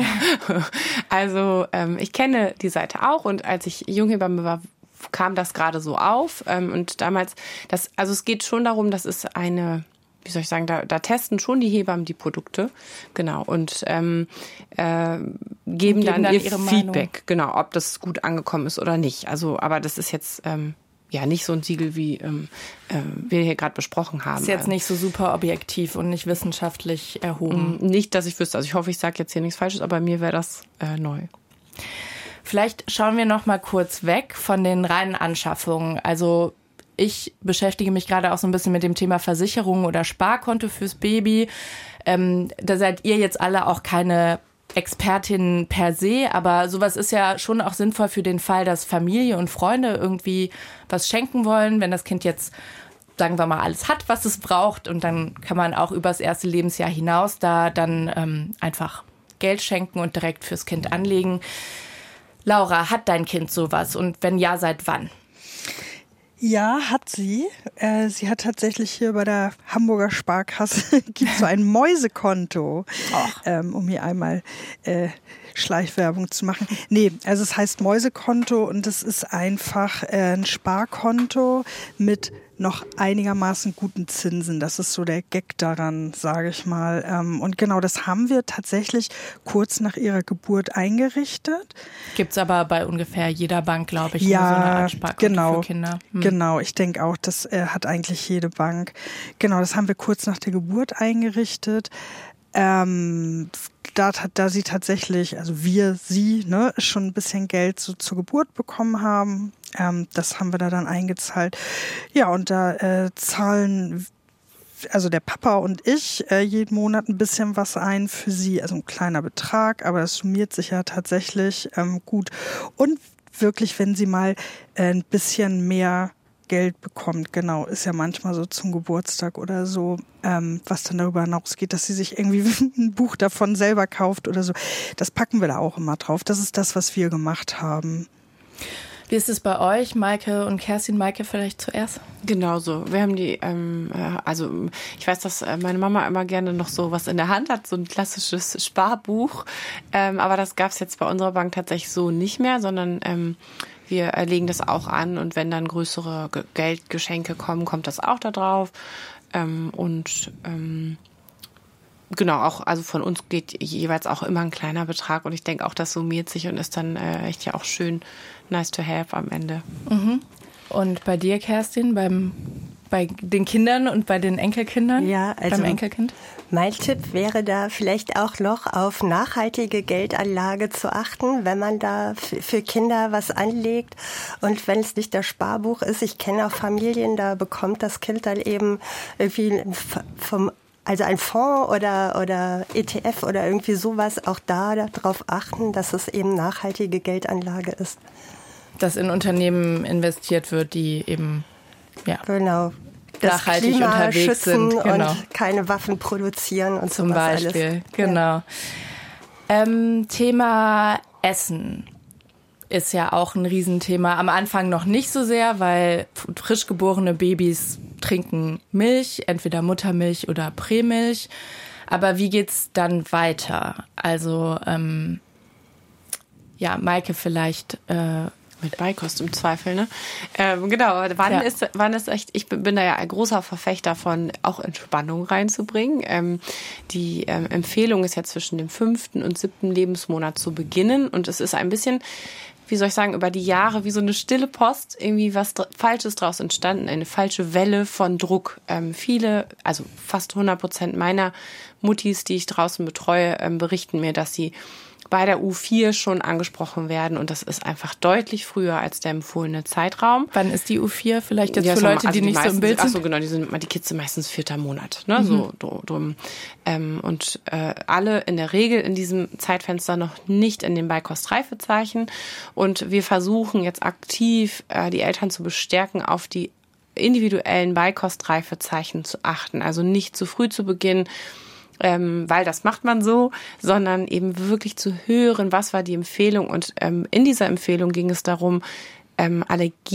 Also ähm, ich kenne die Seite auch und als ich Junghebamme war, kam das gerade so auf ähm, und damals, das, also es geht schon darum, das ist eine, wie soll ich sagen, da, da testen schon die Hebammen die Produkte, genau, und ähm, äh, geben, und geben dann, dann ihr ihre Feedback, Meinung. Genau, ob das gut angekommen ist oder nicht. Also, aber das ist jetzt ähm, ja nicht so ein Siegel, wie ähm, äh, wir hier gerade besprochen haben. Ist jetzt nicht so super objektiv und nicht wissenschaftlich erhoben. Nicht, dass ich wüsste. Also ich hoffe, ich sage jetzt hier nichts Falsches, aber mir wäre das äh, neu. Vielleicht schauen wir noch mal kurz weg von den reinen Anschaffungen. Also ich beschäftige mich gerade auch so ein bisschen mit dem Thema Versicherung oder Sparkonto fürs Baby. Ähm, da seid ihr jetzt alle auch keine Expertin per se, aber sowas ist ja schon auch sinnvoll für den Fall, dass Familie und Freunde irgendwie was schenken wollen, wenn das Kind jetzt, sagen wir mal, alles hat, was es braucht, und dann kann man auch übers erste Lebensjahr hinaus da dann ähm, einfach Geld schenken und direkt fürs Kind anlegen. Laura, hat dein Kind sowas und wenn ja, seit wann? Ja, hat sie. Äh, sie hat tatsächlich hier bei der Hamburger Sparkasse gibt so ein Mäusekonto, ähm, um hier einmal äh, Schleichwerbung zu machen. Nee, also es heißt Mäusekonto und es ist einfach äh, ein Sparkonto mit noch einigermaßen guten Zinsen. Das ist so der Gag daran, sage ich mal. Ähm, und genau, das haben wir tatsächlich kurz nach ihrer Geburt eingerichtet. Gibt's aber bei ungefähr jeder Bank, glaube ich, ja, so eine Art Sparkonto genau, für Kinder. Hm. Genau, ich denke auch, das äh, hat eigentlich jede Bank. Genau, das haben wir kurz nach der Geburt eingerichtet. Ähm, da, da sie tatsächlich, also wir, sie, ne, schon ein bisschen Geld so zur Geburt bekommen haben, ähm, das haben wir da dann eingezahlt. Ja, und da äh, zahlen, also der Papa und ich, äh, jeden Monat ein bisschen was ein für sie, also ein kleiner Betrag, aber das summiert sich ja tatsächlich ähm, gut. Und wirklich, wenn sie mal äh, ein bisschen mehr Geld bekommt, genau, ist ja manchmal so zum Geburtstag oder so, ähm, was dann darüber hinausgeht, dass sie sich irgendwie ein Buch davon selber kauft oder so. Das packen wir da auch immer drauf. Das ist das, was wir gemacht haben. Wie ist es bei euch, Maike und Kerstin? Maike vielleicht zuerst? Genauso. Wir haben die, ähm, also ich weiß, dass meine Mama immer gerne noch so was in der Hand hat, so ein klassisches Sparbuch. Ähm, aber das gab es jetzt bei unserer Bank tatsächlich so nicht mehr, sondern ähm, wir legen das auch an und wenn dann größere Geldgeschenke kommen, kommt das auch da drauf. Ähm, und ähm, genau, auch, also von uns geht jeweils auch immer ein kleiner Betrag und ich denke auch, das summiert sich und ist dann äh, echt ja auch schön nice to have am Ende. Mhm. Und bei dir, Kerstin, beim bei den Kindern und bei den Enkelkindern? Ja, also beim Enkelkind? Mein Tipp wäre da vielleicht auch noch auf nachhaltige Geldanlage zu achten, wenn man da für Kinder was anlegt und wenn es nicht das Sparbuch ist. Ich kenne auch Familien, da bekommt das Kind dann eben irgendwie vom Also ein Fonds oder, oder E T F oder irgendwie sowas, auch da darauf achten, dass es eben nachhaltige Geldanlage ist. Dass in Unternehmen investiert wird, die eben ja, genau. nachhaltig Klima unterwegs sind. Genau. Und keine Waffen produzieren und zum sowas Beispiel. Alles. Genau. Ja. Ähm, Thema Essen ist ja auch ein Riesenthema. Am Anfang noch nicht so sehr, weil frisch geborene Babys trinken Milch, entweder Muttermilch oder Prämilch. Aber wie geht's dann weiter? Also, ähm, ja, Maike, vielleicht äh, Mit Beikost im Zweifel, ne? Ähm, genau, wann ja. ist, wann ist echt, ich bin, bin da ja ein großer Verfechter davon, auch Entspannung reinzubringen. Ähm, die ähm, Empfehlung ist ja zwischen dem fünften und siebten Lebensmonat zu beginnen und es ist ein bisschen, wie soll ich sagen, über die Jahre wie so eine stille Post irgendwie was dr- Falsches draus entstanden, eine falsche Welle von Druck. Ähm, viele, also fast hundert Prozent meiner Muttis, die ich draußen betreue, ähm, berichten mir, dass sie bei der U vier schon angesprochen werden und das ist einfach deutlich früher als der empfohlene Zeitraum. Wann ist die U vier? Vielleicht jetzt ja, für Leute, also die, die nicht meisten, so im Bild sind? Achso, genau, die sind die Kids sind meistens vierter Monat, ne, mhm. so drum. Ähm, und äh, alle in der Regel in diesem Zeitfenster noch nicht in dem Beikostreifezeichen und wir versuchen jetzt aktiv äh, die Eltern zu bestärken, auf die individuellen Beikostreifezeichen zu achten, also nicht zu früh zu beginnen, Ähm, weil das macht man so, sondern eben wirklich zu hören, was war die Empfehlung. Und ähm, in dieser Empfehlung ging es darum, ähm,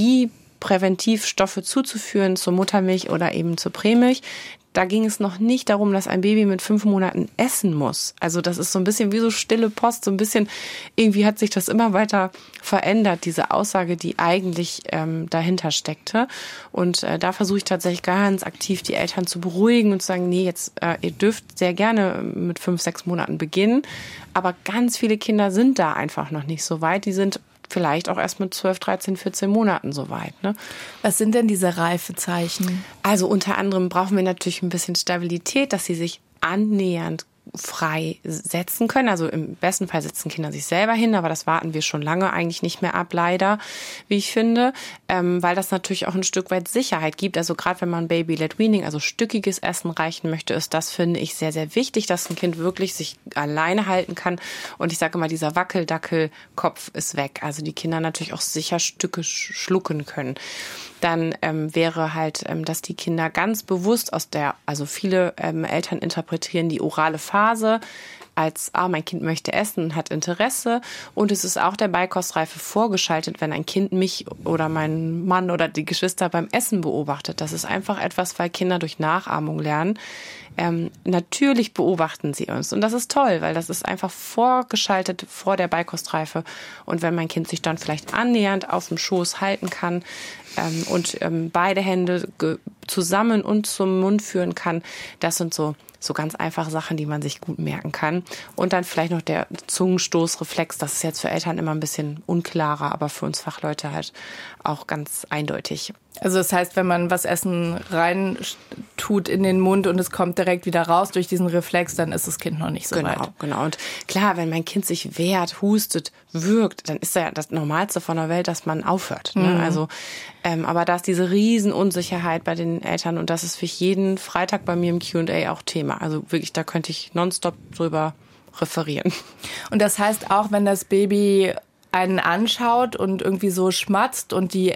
Allergiepräventivstoffe zuzuführen zur Muttermilch oder eben zur Prämilch. Da ging es noch nicht darum, dass ein Baby mit fünf Monaten essen muss. Also das ist so ein bisschen wie so stille Post, so ein bisschen, irgendwie hat sich das immer weiter verändert, diese Aussage, die eigentlich ähm, dahinter steckte. Und äh, da versuche ich tatsächlich ganz aktiv die Eltern zu beruhigen und zu sagen, nee, jetzt äh, ihr dürft sehr gerne mit fünf, sechs Monaten beginnen. Aber ganz viele Kinder sind da einfach noch nicht so weit. Die sind vielleicht auch erst mit zwölf, dreizehn, vierzehn Monaten soweit. Ne? Was sind denn diese Reifezeichen? Also unter anderem brauchen wir natürlich ein bisschen Stabilität, dass sie sich annähernd frei setzen können. Also im besten Fall setzen Kinder sich selber hin, aber das warten wir schon lange eigentlich nicht mehr ab, leider, wie ich finde, ähm, weil das natürlich auch ein Stück weit Sicherheit gibt. Also gerade wenn man Baby-led Weaning, also stückiges Essen reichen möchte, ist das, finde ich, sehr, sehr wichtig, dass ein Kind wirklich sich alleine halten kann. Und ich sage immer, dieser Wackeldackelkopf ist weg. Also die Kinder natürlich auch sicher Stücke schlucken können. Dann ähm, wäre halt, ähm, dass die Kinder ganz bewusst aus der, also viele ähm, Eltern interpretieren die orale Phase als, ah, mein Kind möchte essen und hat Interesse. Und es ist auch der Beikostreife vorgeschaltet, wenn ein Kind mich oder meinen Mann oder die Geschwister beim Essen beobachtet. Das ist einfach etwas, weil Kinder durch Nachahmung lernen. Ähm, natürlich beobachten sie uns. Und das ist toll, weil das ist einfach vorgeschaltet vor der Beikostreife. Und wenn mein Kind sich dann vielleicht annähernd auf dem Schoß halten kann ähm, und ähm, beide Hände ge- zusammen und zum Mund führen kann, das sind so So ganz einfache Sachen, die man sich gut merken kann. Und dann vielleicht noch der Zungenstoßreflex. Das ist jetzt für Eltern immer ein bisschen unklarer, aber für uns Fachleute halt auch ganz eindeutig. Also das heißt, wenn man was Essen rein tut in den Mund und es kommt direkt wieder raus durch diesen Reflex, dann ist das Kind noch nicht so genau, weit. Genau, genau. Und klar, wenn mein Kind sich wehrt, hustet, würgt, dann ist ja das Normalste von der Welt, dass man aufhört. Ne? Mhm. Also, ähm, aber da ist diese Riesenunsicherheit bei den Eltern und das ist für jeden Freitag bei mir im Q und A auch Thema. Also wirklich, da könnte ich nonstop drüber referieren. Und das heißt auch, wenn das Baby einen anschaut und irgendwie so schmatzt und die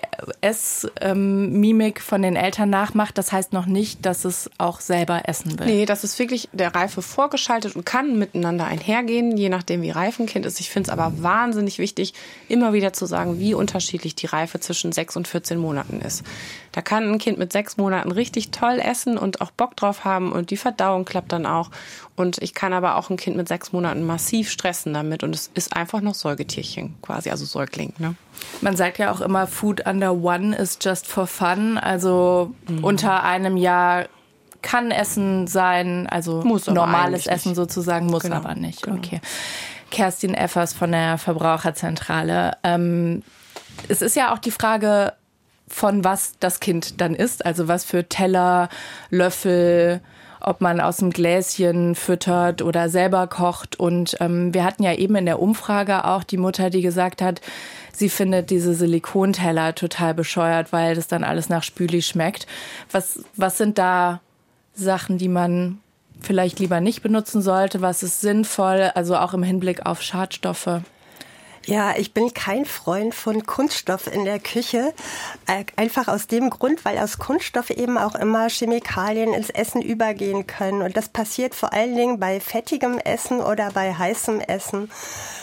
Essmimik von den Eltern nachmacht, das heißt noch nicht, dass es auch selber essen will. Nee, das ist wirklich der Reife vorgeschaltet und kann miteinander einhergehen, je nachdem wie reif ein Kind ist. Ich finde es aber wahnsinnig wichtig, immer wieder zu sagen, wie unterschiedlich die Reife zwischen sechs und vierzehn Monaten ist. Da kann ein Kind mit sechs Monaten richtig toll essen und auch Bock drauf haben und die Verdauung klappt dann auch. Und ich kann aber auch ein Kind mit sechs Monaten massiv stressen damit und es ist einfach noch Säugetierchen quasi, also Säugling. Ne? Man sagt ja auch immer, Food under one is just for fun, also mhm. unter einem Jahr kann Essen sein, also muss normales Essen nicht. Sozusagen, muss genau, aber nicht. Genau. Okay. Kerstin Effers von der Verbraucherzentrale. Ähm, es ist ja auch die Frage, von was das Kind dann isst, also was für Teller, Löffel, ob man aus dem Gläschen füttert oder selber kocht. Und ähm, wir hatten ja eben in der Umfrage auch die Mutter, die gesagt hat, sie findet diese Silikonteller total bescheuert, weil das dann alles nach Spüli schmeckt. Was, was sind da Sachen, die man vielleicht lieber nicht benutzen sollte? Was ist sinnvoll, also auch im Hinblick auf Schadstoffe? Ja, ich bin kein Freund von Kunststoff in der Küche. Einfach aus dem Grund, weil aus Kunststoff eben auch immer Chemikalien ins Essen übergehen können. Und das passiert vor allen Dingen bei fettigem Essen oder bei heißem Essen.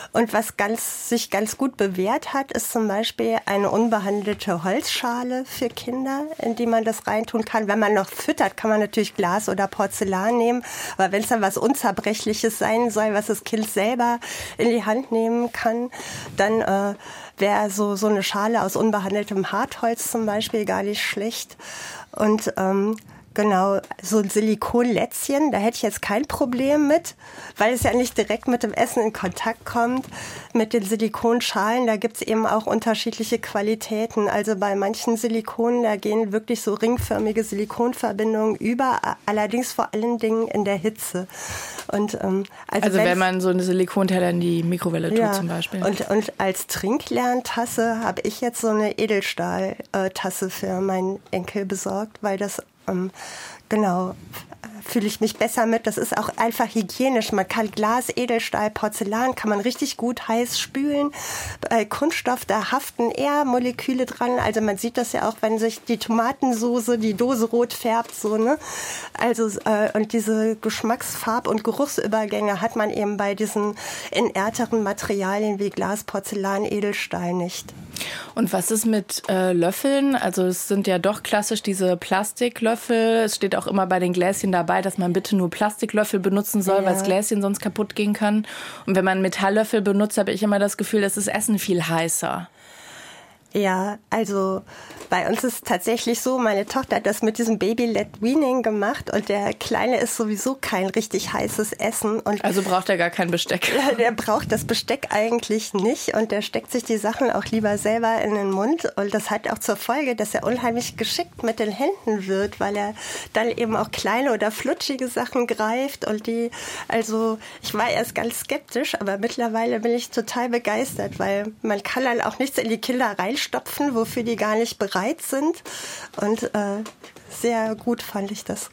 Und was ganz, sich ganz gut bewährt hat, ist zum Beispiel eine unbehandelte Holzschale für Kinder, in die man das reintun kann. Wenn man noch füttert, kann man natürlich Glas oder Porzellan nehmen. Aber wenn es dann was Unzerbrechliches sein soll, was das Kind selber in die Hand nehmen kann, dann äh, wäre so, so eine Schale aus unbehandeltem Hartholz zum Beispiel gar nicht schlecht. Und ähm, genau, so ein Silikonlätzchen, da hätte ich jetzt kein Problem mit, weil es ja nicht direkt mit dem Essen in Kontakt kommt. Mit den Silikonschalen, da gibt's eben auch unterschiedliche Qualitäten. Also bei manchen Silikonen, da gehen wirklich so ringförmige Silikonverbindungen über, allerdings vor allen Dingen in der Hitze. Und, ähm, also also wenn man so eine Silikonteller in die Mikrowelle tut ja, zum Beispiel. Und, und als Trinklerntasse habe ich jetzt so eine Edelstahltasse für meinen Enkel besorgt, weil das ähm, genau fühle ich mich besser mit. Das ist auch einfach hygienisch. Man kann Glas, Edelstahl, Porzellan kann man richtig gut heiß spülen. Bei Kunststoff, da haften eher Moleküle dran. Also man sieht das ja auch, wenn sich die Tomatensoße, die Dose rot färbt, so, ne? Also, äh, und diese Geschmacksfarb- und Geruchsübergänge hat man eben bei diesen inerteren Materialien wie Glas, Porzellan, Edelstahl nicht. Und was ist mit äh, Löffeln? Also es sind ja doch klassisch diese Plastiklöffel. Es steht auch immer bei den Gläschen dabei, dass man bitte nur Plastiklöffel benutzen soll, ja, weil das Gläschen sonst kaputt gehen kann. Und wenn man Metalllöffel benutzt, habe ich immer das Gefühl, dass das Essen viel heißer. Ja, also bei uns ist es tatsächlich so, meine Tochter hat das mit diesem Baby-led-Weaning gemacht und der Kleine ist sowieso kein richtig heißes Essen. Und also braucht er gar kein Besteck. Der braucht das Besteck eigentlich nicht und der steckt sich die Sachen auch lieber selber in den Mund und das hat auch zur Folge, dass er unheimlich geschickt mit den Händen wird, weil er dann eben auch kleine oder flutschige Sachen greift und die, also ich war erst ganz skeptisch, aber mittlerweile bin ich total begeistert, weil man kann dann auch nichts in die Kinder reinstopfen, wofür die gar nicht bereit sind und äh, sehr gut fand ich das.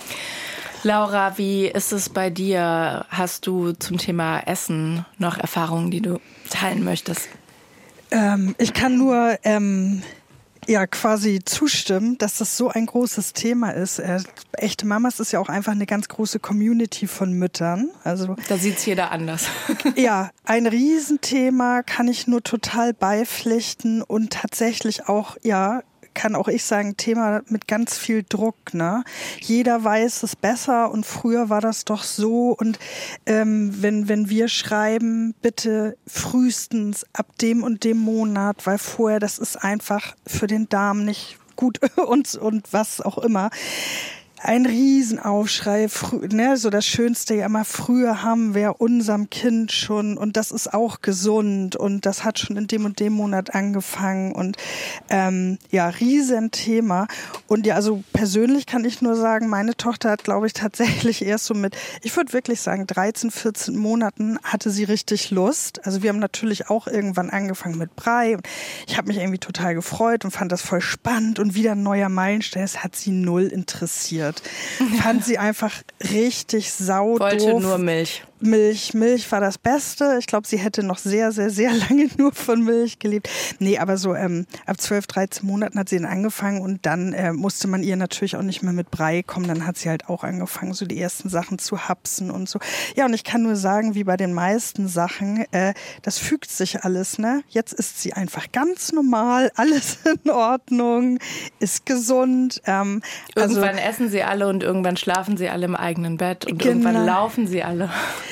Laura, wie ist es bei dir? Hast du zum Thema Essen noch Erfahrungen, die du teilen möchtest? Ähm, ich kann nur ähm, ja quasi zustimmen, dass das so ein großes Thema ist. Äh, echte Mamas ist ja auch einfach eine ganz große Community von Müttern. Also da sieht's jeder anders. Ja, ein Riesenthema, kann ich nur total beipflichten und tatsächlich auch, ja, kann auch ich sagen, Thema mit ganz viel Druck, ne? Jeder weiß es besser und früher war das doch so und ähm, wenn wenn wir schreiben, bitte frühestens ab dem und dem Monat, weil vorher, das ist einfach für den Darm nicht gut und und was auch immer. Ein Riesenaufschrei, ne, so das Schönste ja immer, früher haben wir unserem Kind schon und das ist auch gesund und das hat schon in dem und dem Monat angefangen und ähm, ja, Riesenthema. Und ja, also persönlich kann ich nur sagen, meine Tochter hat, glaube ich, tatsächlich erst so mit, ich würde wirklich sagen, dreizehn, vierzehn Monaten hatte sie richtig Lust. Also wir haben natürlich auch irgendwann angefangen mit Brei und ich habe mich irgendwie total gefreut und fand das voll spannend und wieder ein neuer Meilenstein. Es hat sie null interessiert. Fand sie einfach richtig saudoof. Wollte nur Milch. Milch, Milch war das Beste. Ich glaube, sie hätte noch sehr, sehr, sehr lange nur von Milch gelebt. Nee, aber so ähm, ab zwölf, dreizehn Monaten hat sie dann angefangen und dann äh, musste man ihr natürlich auch nicht mehr mit Brei kommen. Dann hat sie halt auch angefangen, so die ersten Sachen zu hapsen und so. Ja, und ich kann nur sagen, wie bei den meisten Sachen, äh, das fügt sich alles, ne? Jetzt ist sie einfach ganz normal, alles in Ordnung, ist gesund. Ähm, irgendwann also, essen sie alle und irgendwann schlafen sie alle im eigenen Bett und genau. Irgendwann laufen sie alle.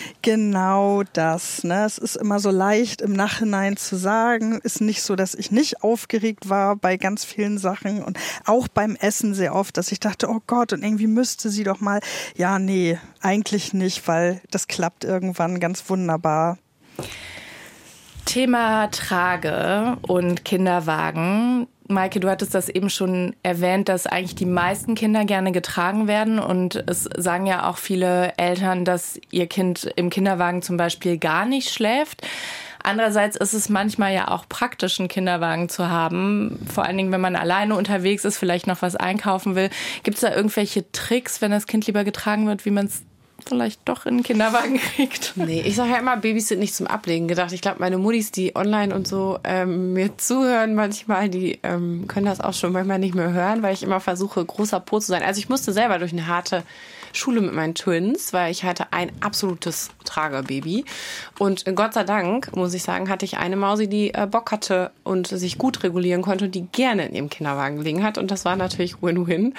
Genau das, ne? Es ist immer so leicht im Nachhinein zu sagen. Ist nicht so, dass ich nicht aufgeregt war bei ganz vielen Sachen und auch beim Essen sehr oft, dass ich dachte, oh Gott, und irgendwie müsste sie doch mal. Ja, nee, eigentlich nicht, weil das klappt irgendwann ganz wunderbar. Thema Trage und Kinderwagen. Maike, du hattest das eben schon erwähnt, dass eigentlich die meisten Kinder gerne getragen werden und es sagen ja auch viele Eltern, dass ihr Kind im Kinderwagen zum Beispiel gar nicht schläft. Andererseits ist es manchmal ja auch praktisch, einen Kinderwagen zu haben, vor allen Dingen, wenn man alleine unterwegs ist, vielleicht noch was einkaufen will. Gibt es da irgendwelche Tricks, wenn das Kind lieber getragen wird, wie man es vielleicht doch in den Kinderwagen kriegt? Nee, ich sage ja immer, Babys sind nicht zum Ablegen gedacht. Ich glaube, meine Muttis, die online und so ähm, mir zuhören manchmal, die ähm, können das auch schon manchmal nicht mehr hören, weil ich immer versuche, großer Po zu sein. Also ich musste selber durch eine harte Schule mit meinen Twins, weil ich hatte ein absolutes Tragebaby. Und Gott sei Dank, muss ich sagen, hatte ich eine Mausi, die äh, Bock hatte und sich gut regulieren konnte und die gerne in ihrem Kinderwagen gelegen hat. Und das war natürlich Win-Win.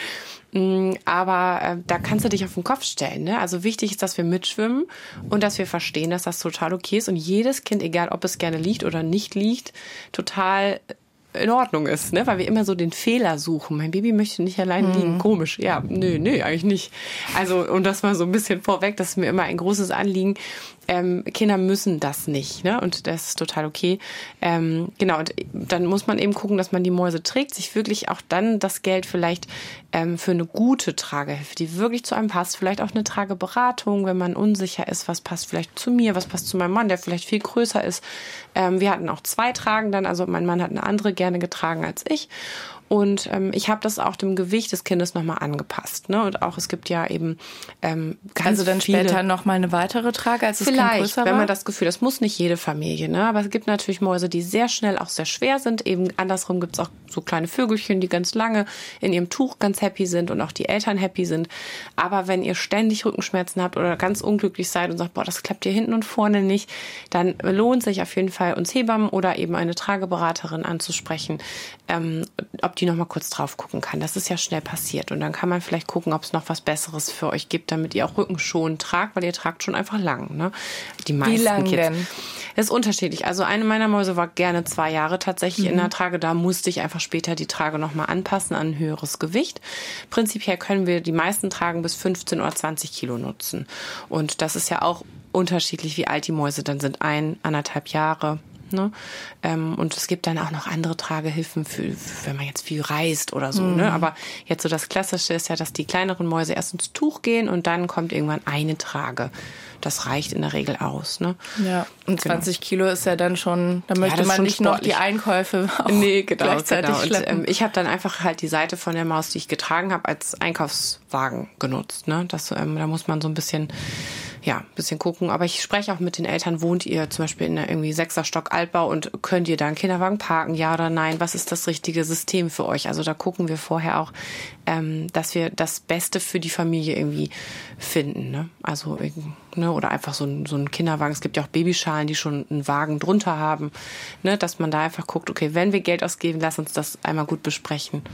Aber äh, da kannst du dich auf den Kopf stellen. Ne? Also wichtig ist, dass wir mitschwimmen und dass wir verstehen, dass das total okay ist. Und jedes Kind, egal ob es gerne liegt oder nicht liegt, total in Ordnung ist, ne? Weil wir immer so den Fehler suchen. Mein Baby möchte nicht allein mhm. liegen. Komisch. Ja, nö, nö, eigentlich nicht. Also, und das mal so ein bisschen vorweg, das ist mir immer ein großes Anliegen. Ähm, Kinder müssen das nicht, ne? Und das ist total okay. Ähm, genau, und dann muss man eben gucken, dass man die Mäuse trägt, sich wirklich auch dann das Geld vielleicht ähm, für eine gute Tragehilfe, die wirklich zu einem passt, vielleicht auch eine Trageberatung, wenn man unsicher ist, was passt vielleicht zu mir, was passt zu meinem Mann, der vielleicht viel größer ist. Ähm, wir hatten auch zwei Tragen dann, also mein Mann hat eine andere gerne getragen als ich. Und ähm, ich habe das auch dem Gewicht des Kindes nochmal angepasst. Ne? Und auch es gibt ja eben ähm, ganz Also dann viele, später nochmal eine weitere Trage, als das vielleicht, Kind größer war? wenn man das Gefühl, das muss nicht jede Familie. Ne? Aber es gibt natürlich Mäuse, die sehr schnell auch sehr schwer sind. Eben andersrum gibt es auch so kleine Vögelchen, die ganz lange in ihrem Tuch ganz happy sind und auch die Eltern happy sind. Aber wenn ihr ständig Rückenschmerzen habt oder ganz unglücklich seid und sagt, boah, das klappt hier hinten und vorne nicht, dann lohnt sich auf jeden Fall, uns Hebammen oder eben eine Trageberaterin anzusprechen, ähm, ob die noch mal kurz drauf gucken kann. Das ist ja schnell passiert. Und dann kann man vielleicht gucken, ob es noch was Besseres für euch gibt, damit ihr auch rückenschonend tragt, weil ihr tragt schon einfach lang. Ne? Die meisten Wie lang Kids. denn? Das ist unterschiedlich. Also eine meiner Mäuse war gerne zwei Jahre tatsächlich mhm. in der Trage. Da musste ich einfach später die Trage noch mal anpassen an ein höheres Gewicht. Prinzipiell können wir die meisten Tragen bis fünfzehn oder zwanzig Kilo nutzen. Und das ist ja auch unterschiedlich, wie alt die Mäuse dann sind. Ein, anderthalb Jahre. Ne? Ähm, und es gibt dann auch noch andere Tragehilfen, für, für, wenn man jetzt viel reist oder so. Mhm. Ne? Aber jetzt so das Klassische ist ja, dass die kleineren Mäuse erst ins Tuch gehen und dann kommt irgendwann eine Trage. Das reicht in der Regel aus. Ne? Ja, und zwanzig genau. Kilo ist ja dann schon, da möchte ja, man nicht sportlich. Noch die Einkäufe auch nee, genau, gleichzeitig genau. schleppen. Und, ähm, ich habe dann einfach halt die Seite von der Maus, die ich getragen habe, als Einkaufswagen genutzt. Ne? Das, ähm, da muss man so ein bisschen... Ja, ein bisschen gucken. Aber ich spreche auch mit den Eltern. Wohnt ihr zum Beispiel in einer irgendwie sechster Stock Altbau und könnt ihr da einen Kinderwagen parken? Ja oder nein? Was ist das richtige System für euch? Also da gucken wir vorher auch, ähm, dass wir das Beste für die Familie irgendwie finden. Ne? Also, ne? Oder einfach so ein, so ein Kinderwagen. Es gibt ja auch Babyschalen, die schon einen Wagen drunter haben. Ne? Dass man da einfach guckt, okay, wenn wir Geld ausgeben, lass uns das einmal gut besprechen.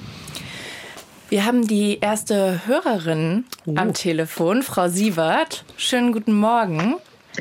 Wir haben die erste Hörerin uh. am Telefon, Frau Sievert. Schönen guten Morgen.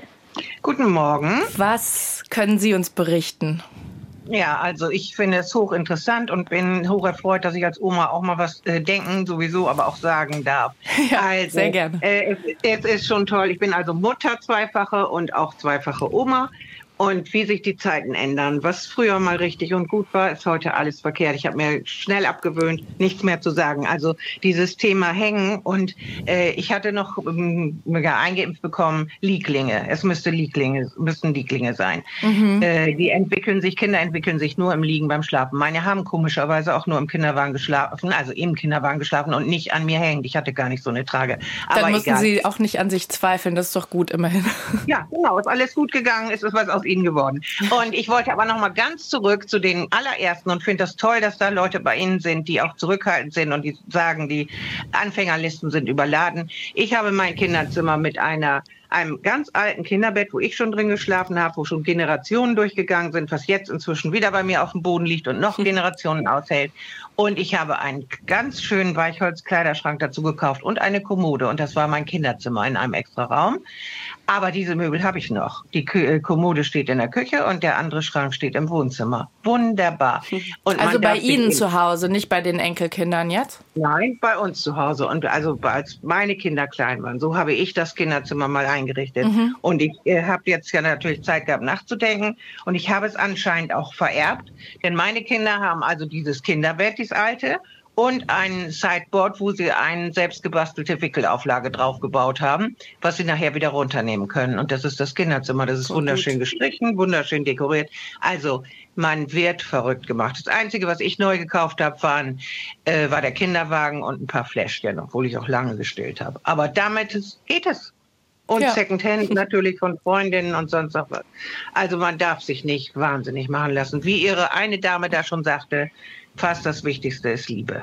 Guten Morgen. Was können Sie uns berichten? Ja, also ich finde es hochinteressant und bin hocherfreut, dass ich als Oma auch mal was äh, denken, sowieso, aber auch sagen darf. Ja, also, sehr gerne. Äh, es, es ist schon toll. Ich bin also Mutter zweifache und auch zweifache Oma. Und wie sich die Zeiten ändern. Was früher mal richtig und gut war, ist heute alles verkehrt. Ich habe mir schnell abgewöhnt, nichts mehr zu sagen. Also dieses Thema Hängen und äh, ich hatte noch ähm, eingeimpft bekommen, Lieglinge. Es müsste Lieglinge, müssten Lieglinge sein. Mhm. Äh, die entwickeln sich, Kinder entwickeln sich nur im Liegen beim Schlafen. Meine haben komischerweise auch nur im Kinderwagen geschlafen, also im Kinderwagen geschlafen und nicht an mir hängend. Ich hatte gar nicht so eine Trage. Dann Aber mussten egal. Sie auch nicht an sich zweifeln, das ist doch gut immerhin. Ja, genau, ist alles gut gegangen, ist was aus Ihnen geworden. Und ich wollte aber noch mal ganz zurück zu den allerersten und finde das toll, dass da Leute bei Ihnen sind, die auch zurückhaltend sind und die sagen, die Anfängerlisten sind überladen. Ich habe mein Kinderzimmer mit einer einem ganz alten Kinderbett, wo ich schon drin geschlafen habe, wo schon Generationen durchgegangen sind, was jetzt inzwischen wieder bei mir auf dem Boden liegt und noch Generationen aushält. Und ich habe einen ganz schönen Weichholzkleiderschrank dazu gekauft und eine Kommode. Und das war mein Kinderzimmer in einem extra Raum. Aber diese Möbel habe ich noch. Die Kommode steht in der Küche und der andere Schrank steht im Wohnzimmer. Wunderbar. Und also bei Ihnen zu Hause, nicht bei den Enkelkindern jetzt? Nein, bei uns zu Hause. Und also als meine Kinder klein waren, so habe ich das Kinderzimmer mal eingerichtet. Mhm. Und ich äh, habe jetzt ja natürlich Zeit gehabt nachzudenken. Und ich habe es anscheinend auch vererbt. Denn meine Kinder haben also dieses Kinderbett, dieses alte, und ein Sideboard, wo sie eine selbstgebastelte Wickelauflage draufgebaut haben, was sie nachher wieder runternehmen können. Und das ist das Kinderzimmer. Das ist oh, wunderschön gut. gestrichen, wunderschön dekoriert. Also man wird verrückt gemacht. Das Einzige, was ich neu gekauft habe, waren, äh, war der Kinderwagen und ein paar Fläschchen, obwohl ich auch lange gestillt habe. Aber damit geht es. Und ja. Secondhand natürlich von Freundinnen und sonst noch was. Also man darf sich nicht wahnsinnig machen lassen. Wie Ihre eine Dame da schon sagte, fast das Wichtigste ist Liebe.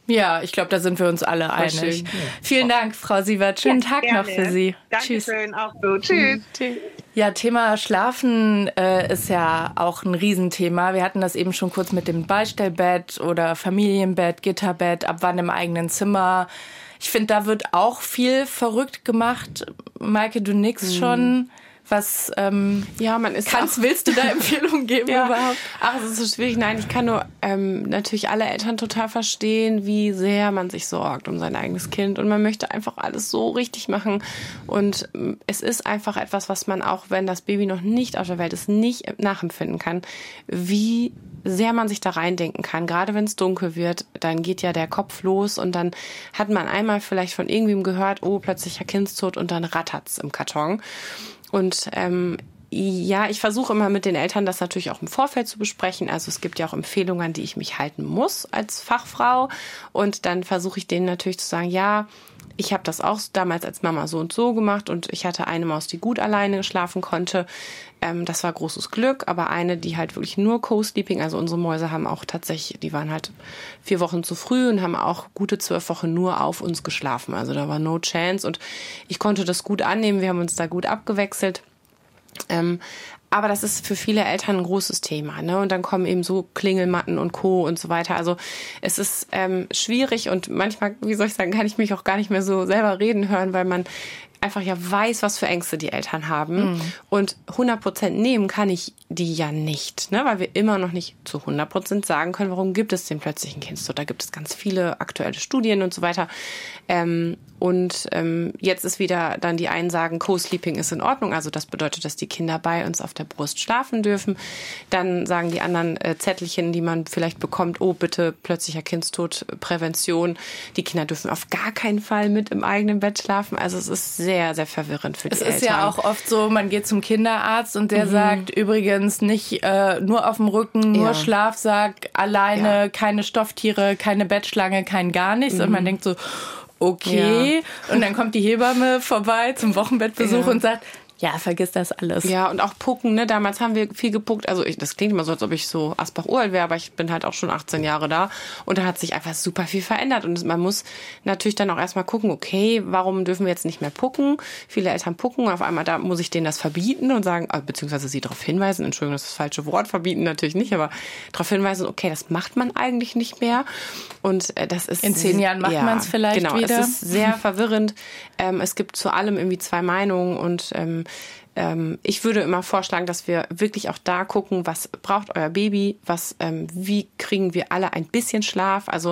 Ja, ich glaube, da sind wir uns alle Voll einig. Schön. Vielen Dank, Frau Sievert. Schönen ja, Tag gerne. noch für Sie. Dankeschön, auch so. Tschüss. Tschüss. Ja, Thema Schlafen äh, ist ja auch ein Riesenthema. Wir hatten das eben schon kurz mit dem Beistellbett oder Familienbett, Gitterbett, ab wann im eigenen Zimmer. Ich finde, da wird auch viel verrückt gemacht. Maike, du nix hm. schon. Was ähm, ja, man ist kannst, auch, willst du da Empfehlungen geben ja. überhaupt? Ach, es ist so schwierig. Nein, ich kann nur ähm, natürlich alle Eltern total verstehen, wie sehr man sich sorgt um sein eigenes Kind. Und man möchte einfach alles so richtig machen. Und ähm, es ist einfach etwas, was man auch, wenn das Baby noch nicht auf der Welt ist, nicht nachempfinden kann, wie sehr man sich da reindenken kann. Gerade wenn es dunkel wird, dann geht ja der Kopf los und dann hat man einmal vielleicht von irgendwem gehört, oh, plötzlicher Kindstod und dann rattert's im Karton. Und ähm, ja, ich versuche immer mit den Eltern das natürlich auch im Vorfeld zu besprechen. Also es gibt ja auch Empfehlungen, an die ich mich halten muss als Fachfrau. Und dann versuche ich denen natürlich zu sagen, ja, ich habe das auch damals als Mama so und so gemacht und ich hatte eine Maus, die gut alleine schlafen konnte. Ähm, das war großes Glück, aber eine, die halt wirklich nur Co-Sleeping, also unsere Mäuse haben auch tatsächlich, die waren halt vier Wochen zu früh und haben auch gute zwölf Wochen nur auf uns geschlafen. Also da war no chance und ich konnte das gut annehmen, wir haben uns da gut abgewechselt. Ähm, aber das ist für viele Eltern ein großes Thema, ne? Und dann kommen eben so Klingelmatten und Co. und so weiter. Also es ist ähm, schwierig und manchmal, wie soll ich sagen, kann ich mich auch gar nicht mehr so selber reden hören, weil man einfach ja weiß, was für Ängste die Eltern haben. Mhm. Und hundert Prozent nehmen kann ich die ja nicht, ne? Weil wir immer noch nicht zu hundert Prozent sagen können, warum gibt es den plötzlichen Kindstod. Da gibt es ganz viele aktuelle Studien und so weiter. Ähm, und ähm, jetzt ist wieder dann die einen sagen, Co-Sleeping ist in Ordnung. Also das bedeutet, dass die Kinder bei uns auf der Brust schlafen dürfen. Dann sagen die anderen äh, Zettelchen, die man vielleicht bekommt, oh, bitte plötzlicher Kindstod, Prävention. Die Kinder dürfen auf gar keinen Fall mit im eigenen Bett schlafen. Also es ist sehr, sehr verwirrend für die Eltern. Es ist ja auch oft so, man geht zum Kinderarzt und der mhm. sagt übrigens nicht äh, nur auf dem Rücken, nur ja. Schlafsack, alleine, ja. keine Stofftiere, keine Bettschlange, kein gar nichts. Mhm. Und man denkt so, okay. Ja. Und dann kommt die Hebamme vorbei zum Wochenbettbesuch ja. und sagt, ja, vergiss das alles. Ja, und auch Pucken, ne? Damals haben wir viel gepuckt. Also ich, das klingt immer so, als ob ich so Asbach-Uralt wäre, aber ich bin halt auch schon achtzehn Jahre da. Und da hat sich einfach super viel verändert. Und man muss natürlich dann auch erstmal gucken, okay, warum dürfen wir jetzt nicht mehr pucken? Viele Eltern pucken und auf einmal da muss ich denen das verbieten und sagen, beziehungsweise sie darauf hinweisen, Entschuldigung, das ist das falsche Wort, verbieten natürlich nicht, aber darauf hinweisen, okay, das macht man eigentlich nicht mehr. Und das ist... In zehn Jahren macht ja, man es vielleicht genau, wieder. Genau, es ist sehr verwirrend. Ähm, es gibt zu allem irgendwie zwei Meinungen und ähm, ähm, ich würde immer vorschlagen, dass wir wirklich auch da gucken, was braucht euer Baby, was, ähm, wie kriegen wir alle ein bisschen Schlaf. Also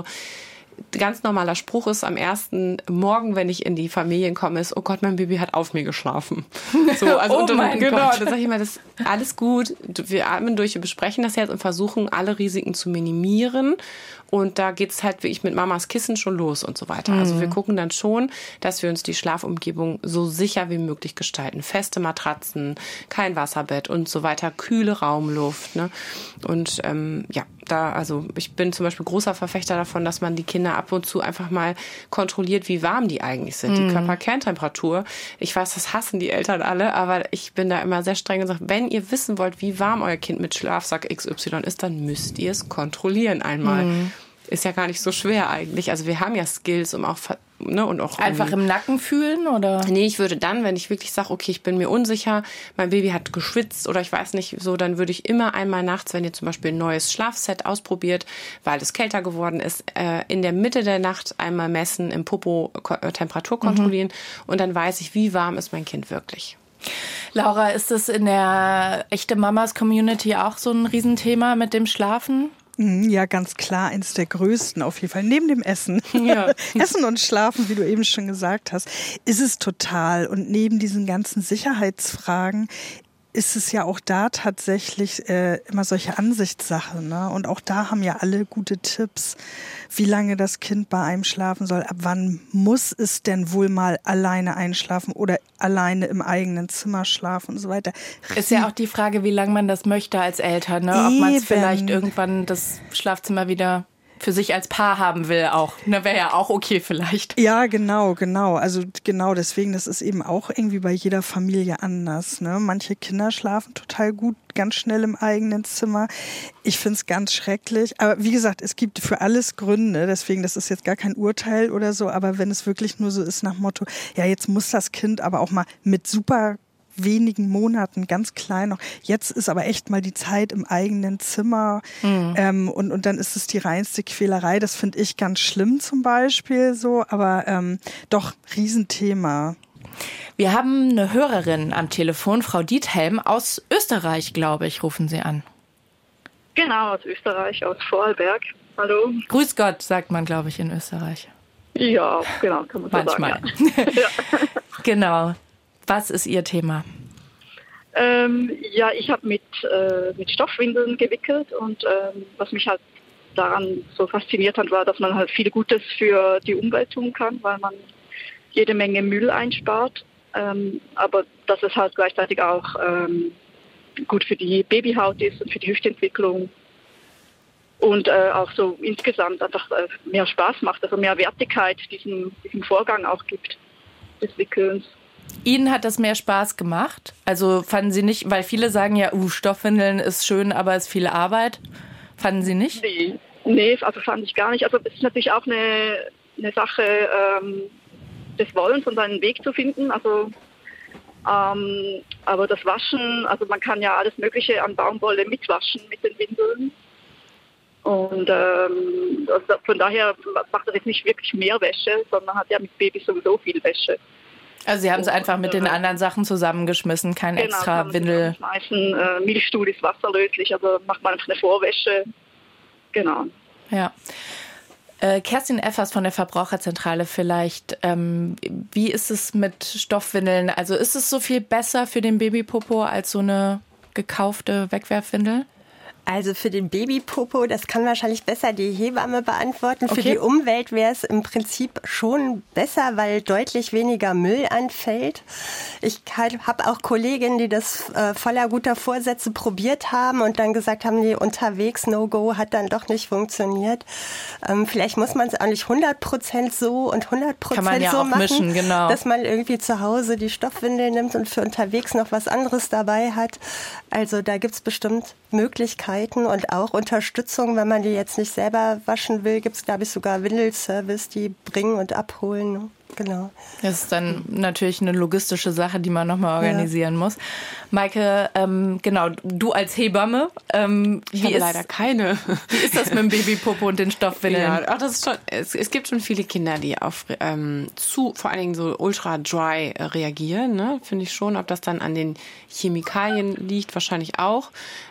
ganz normaler Spruch ist am ersten Morgen, wenn ich in die Familien komme, ist, oh Gott, mein Baby hat auf mir geschlafen. So, also oh und dann, mein genau, Gott. dann sage ich immer, das ist alles gut. Wir atmen durch, wir besprechen das jetzt und versuchen, alle Risiken zu minimieren. Und da geht's halt wirklich mit Mamas Kissen schon los und so weiter. Mhm. Also wir gucken dann schon, dass wir uns die Schlafumgebung so sicher wie möglich gestalten. Feste Matratzen, kein Wasserbett und so weiter, kühle Raumluft. Ne? Und ähm, ja, da, also ich bin zum Beispiel großer Verfechter davon, dass man die Kinder ab und zu einfach mal kontrolliert, wie warm die eigentlich sind. Mhm. Die Körperkerntemperatur. Ich weiß, das hassen die Eltern alle, aber ich bin da immer sehr streng und sage, wenn ihr wissen wollt, wie warm euer Kind mit Schlafsack X Y ist, dann müsst ihr es kontrollieren einmal. Mhm. Ist ja gar nicht so schwer eigentlich. Also wir haben ja Skills, um auch... Ne, und auch einfach im Nacken fühlen, oder? Nee, ich würde dann, wenn ich wirklich sage, okay, ich bin mir unsicher, mein Baby hat geschwitzt oder ich weiß nicht, so, dann würde ich immer einmal nachts, wenn ihr zum Beispiel ein neues Schlafset ausprobiert, weil es kälter geworden ist, äh, in der Mitte der Nacht einmal messen, im Popo äh, Temperatur kontrollieren mhm. und dann weiß ich, wie warm ist mein Kind wirklich. Laura, ist das in der echte Mamas-Community auch so ein Riesenthema mit dem Schlafen? Ja, ganz klar, eines der größten auf jeden Fall. Neben dem Essen. Ja. Essen und Schlafen, wie du eben schon gesagt hast, ist es total. Und neben diesen ganzen Sicherheitsfragen ist es ja auch da tatsächlich äh, immer solche Ansichtssachen, ne? Und auch da haben ja alle gute Tipps, wie lange das Kind bei einem schlafen soll. Ab wann muss es denn wohl mal alleine einschlafen oder alleine im eigenen Zimmer schlafen und so weiter. Ist ja auch die Frage, wie lange man das möchte als Eltern, ne? Ob man es vielleicht irgendwann das Schlafzimmer wieder für sich als Paar haben will auch. Ne, wäre ja auch okay vielleicht. Ja, genau, genau. Also genau deswegen, das ist eben auch irgendwie bei jeder Familie anders. Ne? Manche Kinder schlafen total gut, ganz schnell im eigenen Zimmer. Ich finde es ganz schrecklich. Aber wie gesagt, es gibt für alles Gründe. Deswegen, das ist jetzt gar kein Urteil oder so. Aber wenn es wirklich nur so ist nach Motto, ja, jetzt muss das Kind aber auch mal mit super wenigen Monaten, ganz klein noch. Jetzt ist aber echt mal die Zeit im eigenen Zimmer. Mhm. Ähm, und, und dann ist es die reinste Quälerei. Das finde ich ganz schlimm zum Beispiel so. Aber ähm, doch, Riesenthema. Wir haben eine Hörerin am Telefon, Frau Diethelm aus Österreich, glaube ich, rufen Sie an. Genau, aus Österreich, aus Vorarlberg. Hallo. Grüß Gott, sagt man, glaube ich, in Österreich. Ja, genau, kann man so Manchmal. sagen. Ja. Ja. Genau. Was ist Ihr Thema? Ähm, ja, ich habe mit, äh, mit Stoffwindeln gewickelt und ähm, was mich halt daran so fasziniert hat, war, dass man halt viel Gutes für die Umwelt tun kann, weil man jede Menge Müll einspart, ähm, aber dass es halt gleichzeitig auch ähm, gut für die Babyhaut ist und für die Hüftentwicklung und äh, auch so insgesamt einfach äh, mehr Spaß macht, also mehr Wertigkeit diesem, diesem Vorgang auch gibt, des Wickelns. Ihnen hat das mehr Spaß gemacht? Also fanden Sie nicht, weil viele sagen ja, uh, Stoffwindeln ist schön, aber ist viel Arbeit. Fanden Sie nicht? Nee, nee, also fand ich gar nicht. Also es ist natürlich auch eine, eine Sache ähm, des Wollens und einen Weg zu finden. Also ähm, aber das Waschen, also man kann ja alles Mögliche an Baumwolle mitwaschen mit den Windeln. Und ähm, also von daher macht das jetzt nicht wirklich mehr Wäsche, sondern man hat ja mit Babys sowieso viel Wäsche. Also Sie haben es einfach mit den anderen Sachen zusammengeschmissen, kein genau, extra Windel. Schmeißen. Äh, Milchstuhl ist wasserlöslich, also macht man einfach eine Vorwäsche. Genau. Ja. Äh, Kerstin Effers von der Verbraucherzentrale vielleicht. Ähm, wie ist es mit Stoffwindeln? Also ist es so viel besser für den Babypopo als so eine gekaufte Wegwerfwindel? Also für den Babypopo, das kann wahrscheinlich besser die Hebamme beantworten. Okay. Für die Umwelt wäre es im Prinzip schon besser, weil deutlich weniger Müll anfällt. Ich habe auch Kolleginnen, die das äh, voller guter Vorsätze probiert haben und dann gesagt haben, die unterwegs No-Go hat dann doch nicht funktioniert. Ähm, vielleicht muss man es auch nicht hundert Prozent so und hundert Prozent kann man ja so auch machen, mischen, genau. dass man irgendwie zu Hause die Stoffwindel nimmt und für unterwegs noch was anderes dabei hat. Also da gibt's bestimmt Möglichkeiten und auch Unterstützung, wenn man die jetzt nicht selber waschen will, gibt es, glaube ich, sogar Windelservice, die bringen und abholen. Genau. Das ist dann natürlich eine logistische Sache, die man nochmal organisieren ja. muss. Maike, ähm, genau, du als Hebamme. Ähm, ich habe leider keine. Wie ist das mit dem Babypopo und den Stoffwindeln? Ja, auch das ist schon, es, es gibt schon viele Kinder, die auf ähm, zu, vor allen Dingen so ultra dry äh, reagieren. Ne? Finde ich schon, ob das dann an den Chemikalien liegt, wahrscheinlich auch.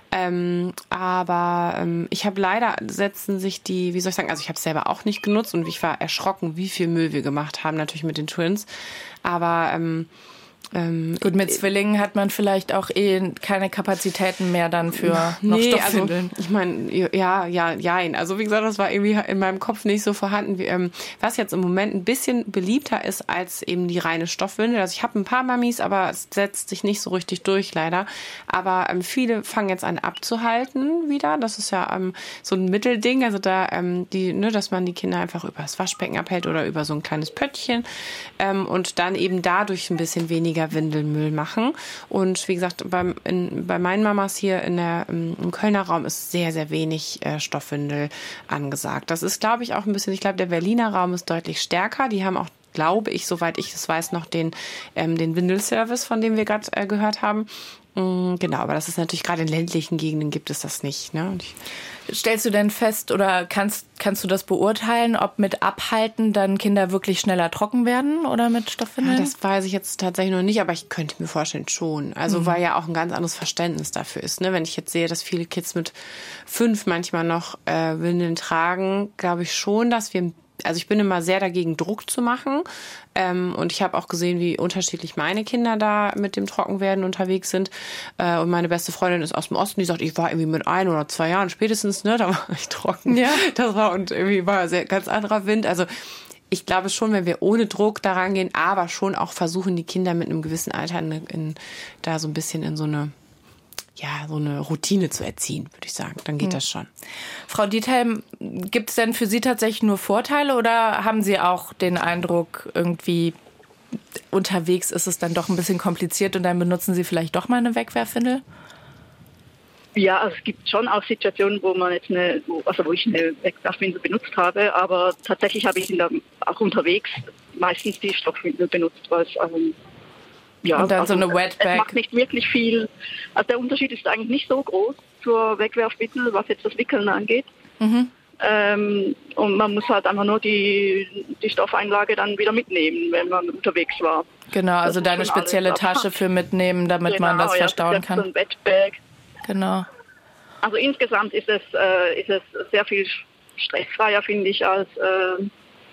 Ähm, aber ähm, ich habe leider, setzen sich die, wie soll ich sagen, also ich habe es selber auch nicht genutzt und ich war erschrocken, wie viel Müll wir gemacht haben, natürlich mit den Twins. Aber ähm, ähm, gut, mit Zwillingen hat man vielleicht auch eh keine Kapazitäten mehr dann für noch nee, Stoffwindeln. Also, ich meine, ja, ja, ja. Also wie gesagt, das war irgendwie in meinem Kopf nicht so vorhanden. Wie, ähm, was jetzt im Moment ein bisschen beliebter ist als eben die reine Stoffwindel. Also ich habe ein paar Mamis, aber es setzt sich nicht so richtig durch, leider. Aber ähm, viele fangen jetzt an abzuhalten wieder. Das ist ja ähm, so ein Mittelding. Also da, ähm, die, ne, dass man die Kinder einfach über das Waschbecken abhält oder über so ein kleines Pöttchen ähm, und dann eben dadurch ein bisschen weniger Windelmüll machen. Und wie gesagt, beim, in, bei meinen Mamas hier in der, im Kölner Raum ist sehr, sehr wenig äh, Stoffwindel angesagt. Das ist, glaube ich, auch ein bisschen, ich glaube, der Berliner Raum ist deutlich stärker. Die haben auch, glaube ich, soweit ich es weiß, noch den, ähm, den Windelservice, von dem wir gerade äh, gehört haben. Mm, genau, aber das ist natürlich gerade in ländlichen Gegenden gibt es das nicht. Ne? Und ich, stellst du denn fest oder kannst, kannst du das beurteilen, ob mit Abhalten dann Kinder wirklich schneller trocken werden oder mit Stoffwindeln? Ja, das weiß ich jetzt tatsächlich noch nicht, aber ich könnte mir vorstellen schon. Also mhm. weil ja auch ein ganz anderes Verständnis dafür ist. Ne? Wenn ich jetzt sehe, dass viele Kids mit fünf manchmal noch äh, Windeln tragen, glaube ich schon, dass wir also ich bin immer sehr dagegen, Druck zu machen. Ähm, und ich habe auch gesehen, wie unterschiedlich meine Kinder da mit dem Trockenwerden unterwegs sind. Äh, und meine beste Freundin ist aus dem Osten, die sagt, ich war irgendwie mit ein oder zwei Jahren spätestens, ne, da war ich trocken. Ja. Das war und irgendwie war sehr ganz anderer Wind. Also ich glaube schon, wenn wir ohne Druck daran gehen, aber schon auch versuchen, die Kinder mit einem gewissen Alter in, in, da so ein bisschen in so eine ja, so eine Routine zu erziehen, würde ich sagen. Dann geht mhm. das schon. Frau Diethelm, gibt es denn für Sie tatsächlich nur Vorteile oder haben Sie auch den Eindruck, irgendwie unterwegs ist es dann doch ein bisschen kompliziert und dann benutzen Sie vielleicht doch mal eine Wegwerfwindel? Ja, also es gibt schon auch Situationen, wo man jetzt eine, also wo ich eine Wegwerfwindel benutzt habe, aber tatsächlich habe ich in der, auch unterwegs meistens die Stoffwindel benutzt, weil es ähm, ja, und dann also, so eine Wetbag. Es macht nicht wirklich viel. Also der Unterschied ist eigentlich nicht so groß zur Wegwerfwindel, was jetzt das Wickeln angeht. Mhm. Ähm, und man muss halt einfach nur die, die Stoffeinlage dann wieder mitnehmen, wenn man unterwegs war. Genau, also da eine spezielle Tasche für mitnehmen, damit genau, man das ja, verstauen das kann. So ein Wetbag. Genau. Also insgesamt ist es, äh, ist es sehr viel stressfreier, finde ich, als äh,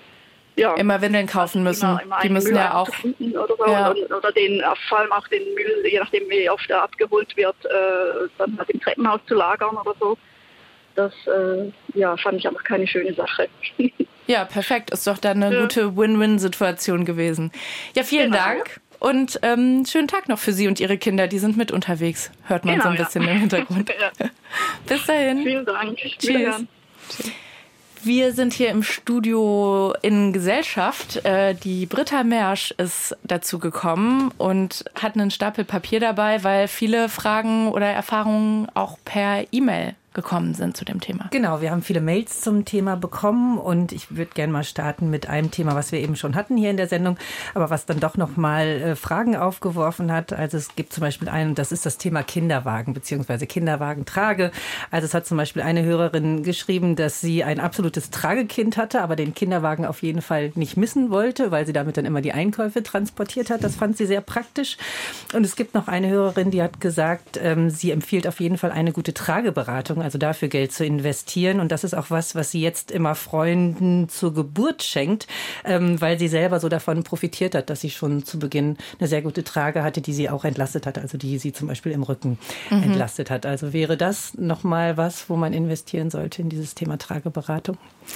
ja, immer Windeln kaufen müssen. Immer, immer die müssen ja auch. Oder, so, ja. oder, oder den, vor allem auch den Müll, je nachdem wie oft er abgeholt wird, äh, dann halt im Treppenhaus zu lagern oder so. Das äh, ja, fand ich einfach keine schöne Sache. Ja, perfekt. Ist doch dann eine ja. gute Win-Win-Situation gewesen. Ja, vielen genau. Dank. Und ähm, schönen Tag noch für Sie und Ihre Kinder. Die sind mit unterwegs. Hört man genau, so ein bisschen ja. im Hintergrund. ja. Bis dahin. Vielen Dank. Tschüss. Tschüss. Wir sind hier im Studio in Gesellschaft. Die Britta Mersch ist dazu gekommen und hat einen Stapel Papier dabei, weil viele Fragen oder Erfahrungen auch per E-Mail gekommen sind zu dem Thema. Genau, wir haben viele Mails zum Thema bekommen und ich würde gerne mal starten mit einem Thema, was wir eben schon hatten hier in der Sendung, aber was dann doch noch mal äh, Fragen aufgeworfen hat. Also es gibt zum Beispiel einen, das ist das Thema Kinderwagen bzw. Kinderwagentrage. Also es hat zum Beispiel eine Hörerin geschrieben, dass sie ein absolutes Tragekind hatte, aber den Kinderwagen auf jeden Fall nicht missen wollte, weil sie damit dann immer die Einkäufe transportiert hat. Das fand sie sehr praktisch. Und es gibt noch eine Hörerin, die hat gesagt, ähm, sie empfiehlt auf jeden Fall eine gute Trageberatung, also dafür Geld zu investieren. Und das ist auch was, was sie jetzt immer Freunden zur Geburt schenkt, ähm, weil sie selber so davon profitiert hat, dass sie schon zu Beginn eine sehr gute Trage hatte, die sie auch entlastet hat, also die sie zum Beispiel im Rücken mhm. entlastet hat. Also wäre das nochmal was, wo man investieren sollte in dieses Thema Trageberatung?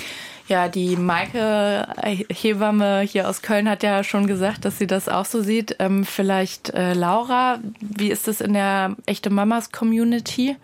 Ja, die Maike Hebamme hier aus Köln hat ja schon gesagt, dass sie das auch so sieht. Ähm, vielleicht äh, Laura, wie ist das in der Echte Mamas Community?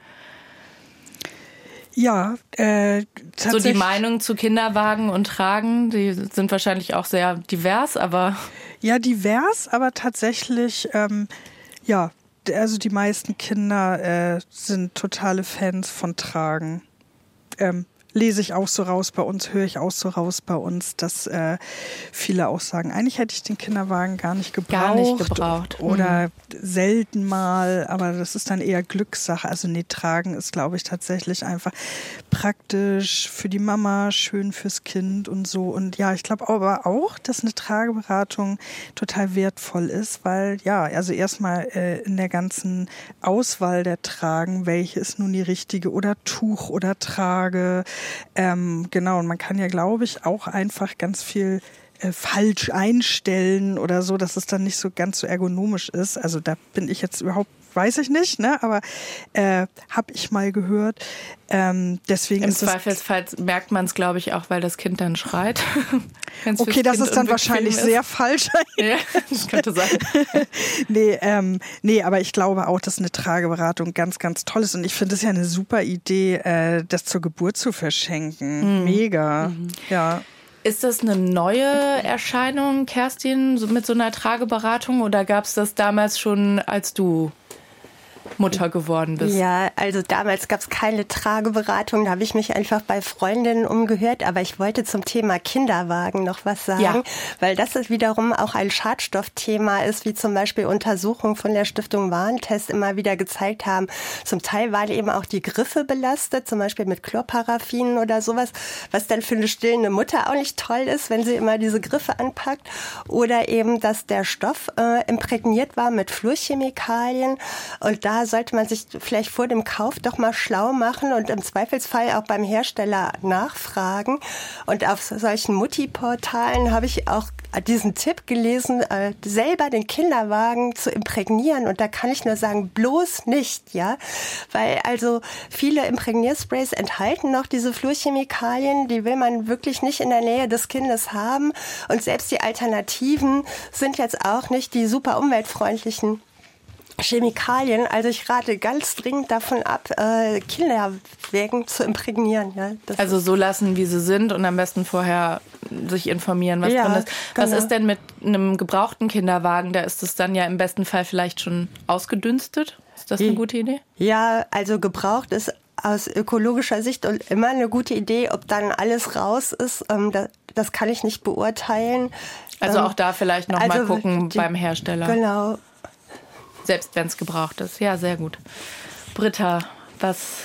Ja, äh, so die Meinung zu Kinderwagen und Tragen, die sind wahrscheinlich auch sehr divers, aber... Ja, divers, aber tatsächlich, ähm, ja, also die meisten Kinder äh, sind totale Fans von Tragen. Ähm, lese ich auch so raus bei uns, höre ich auch so raus bei uns, dass äh, viele auch sagen, eigentlich hätte ich den Kinderwagen gar nicht gebraucht. Gar nicht gebraucht. Oder mhm. selten mal, aber das ist dann eher Glückssache. Also nee, Tragen ist, glaube ich, tatsächlich einfach praktisch für die Mama, schön fürs Kind und so. Und ja, ich glaube aber auch, dass eine Trageberatung total wertvoll ist, weil ja, also erstmal äh, in der ganzen Auswahl der Tragen, welche ist nun die richtige oder Tuch oder Trage. Ähm, genau, und man kann ja, glaube ich, auch einfach ganz viel äh, falsch einstellen oder so, dass es dann nicht so ganz so ergonomisch ist. Also da bin ich jetzt überhaupt, weiß ich nicht, ne? Aber äh, habe ich mal gehört. Ähm, deswegen Im ist Zweifelsfall merkt man es, glaube ich, auch, weil das Kind dann schreit. Okay, das kind ist dann wahrscheinlich ist. sehr falsch. Ja, das könnte sein. nee, ähm, nee, aber ich glaube auch, dass eine Trageberatung ganz, ganz toll ist. Und ich finde es ja eine super Idee, äh, das zur Geburt zu verschenken. Mhm. Mega, mhm. ja. Ist das eine neue Erscheinung, Kerstin, so mit so einer Trageberatung? Oder gab es das damals schon, als du Mutter geworden bist? Ja, also damals gab es keine Trageberatung, da habe ich mich einfach bei Freundinnen umgehört, aber ich wollte zum Thema Kinderwagen noch was sagen, ja. weil das ist wiederum auch ein Schadstoffthema ist, wie zum Beispiel Untersuchungen von der Stiftung Warentest immer wieder gezeigt haben. Zum Teil waren eben auch die Griffe belastet, zum Beispiel mit Chlorparaffin oder sowas, was dann für eine stillende Mutter auch nicht toll ist, wenn sie immer diese Griffe anpackt. Oder eben, dass der Stoff äh, imprägniert war mit Fluorchemikalien und da sollte man sich vielleicht vor dem Kauf doch mal schlau machen und im Zweifelsfall auch beim Hersteller nachfragen. Und auf solchen Mutti-Portalen habe ich auch diesen Tipp gelesen, äh, selber den Kinderwagen zu imprägnieren. Und da kann ich nur sagen, bloß nicht, ja. Weil also viele Imprägniersprays enthalten noch diese Fluorchemikalien, die will man wirklich nicht in der Nähe des Kindes haben. Und selbst die Alternativen sind jetzt auch nicht die super umweltfreundlichen. Chemikalien. Also ich rate ganz dringend davon ab, äh, Kinderwägen zu imprägnieren. Ja, das also so lassen, wie sie sind und am besten vorher sich informieren, was ja, drin ist. Was genau. ist denn mit einem gebrauchten Kinderwagen? Da ist es dann ja im besten Fall vielleicht schon ausgedünstet. Ist das eine gute Idee? Ja, also gebraucht ist aus ökologischer Sicht immer eine gute Idee. Ob dann alles raus ist, ähm, das, das kann ich nicht beurteilen. Also ähm, auch da vielleicht noch also mal gucken die, beim Hersteller. Genau. Selbst wenn es gebraucht ist. Ja, sehr gut. Britta, was...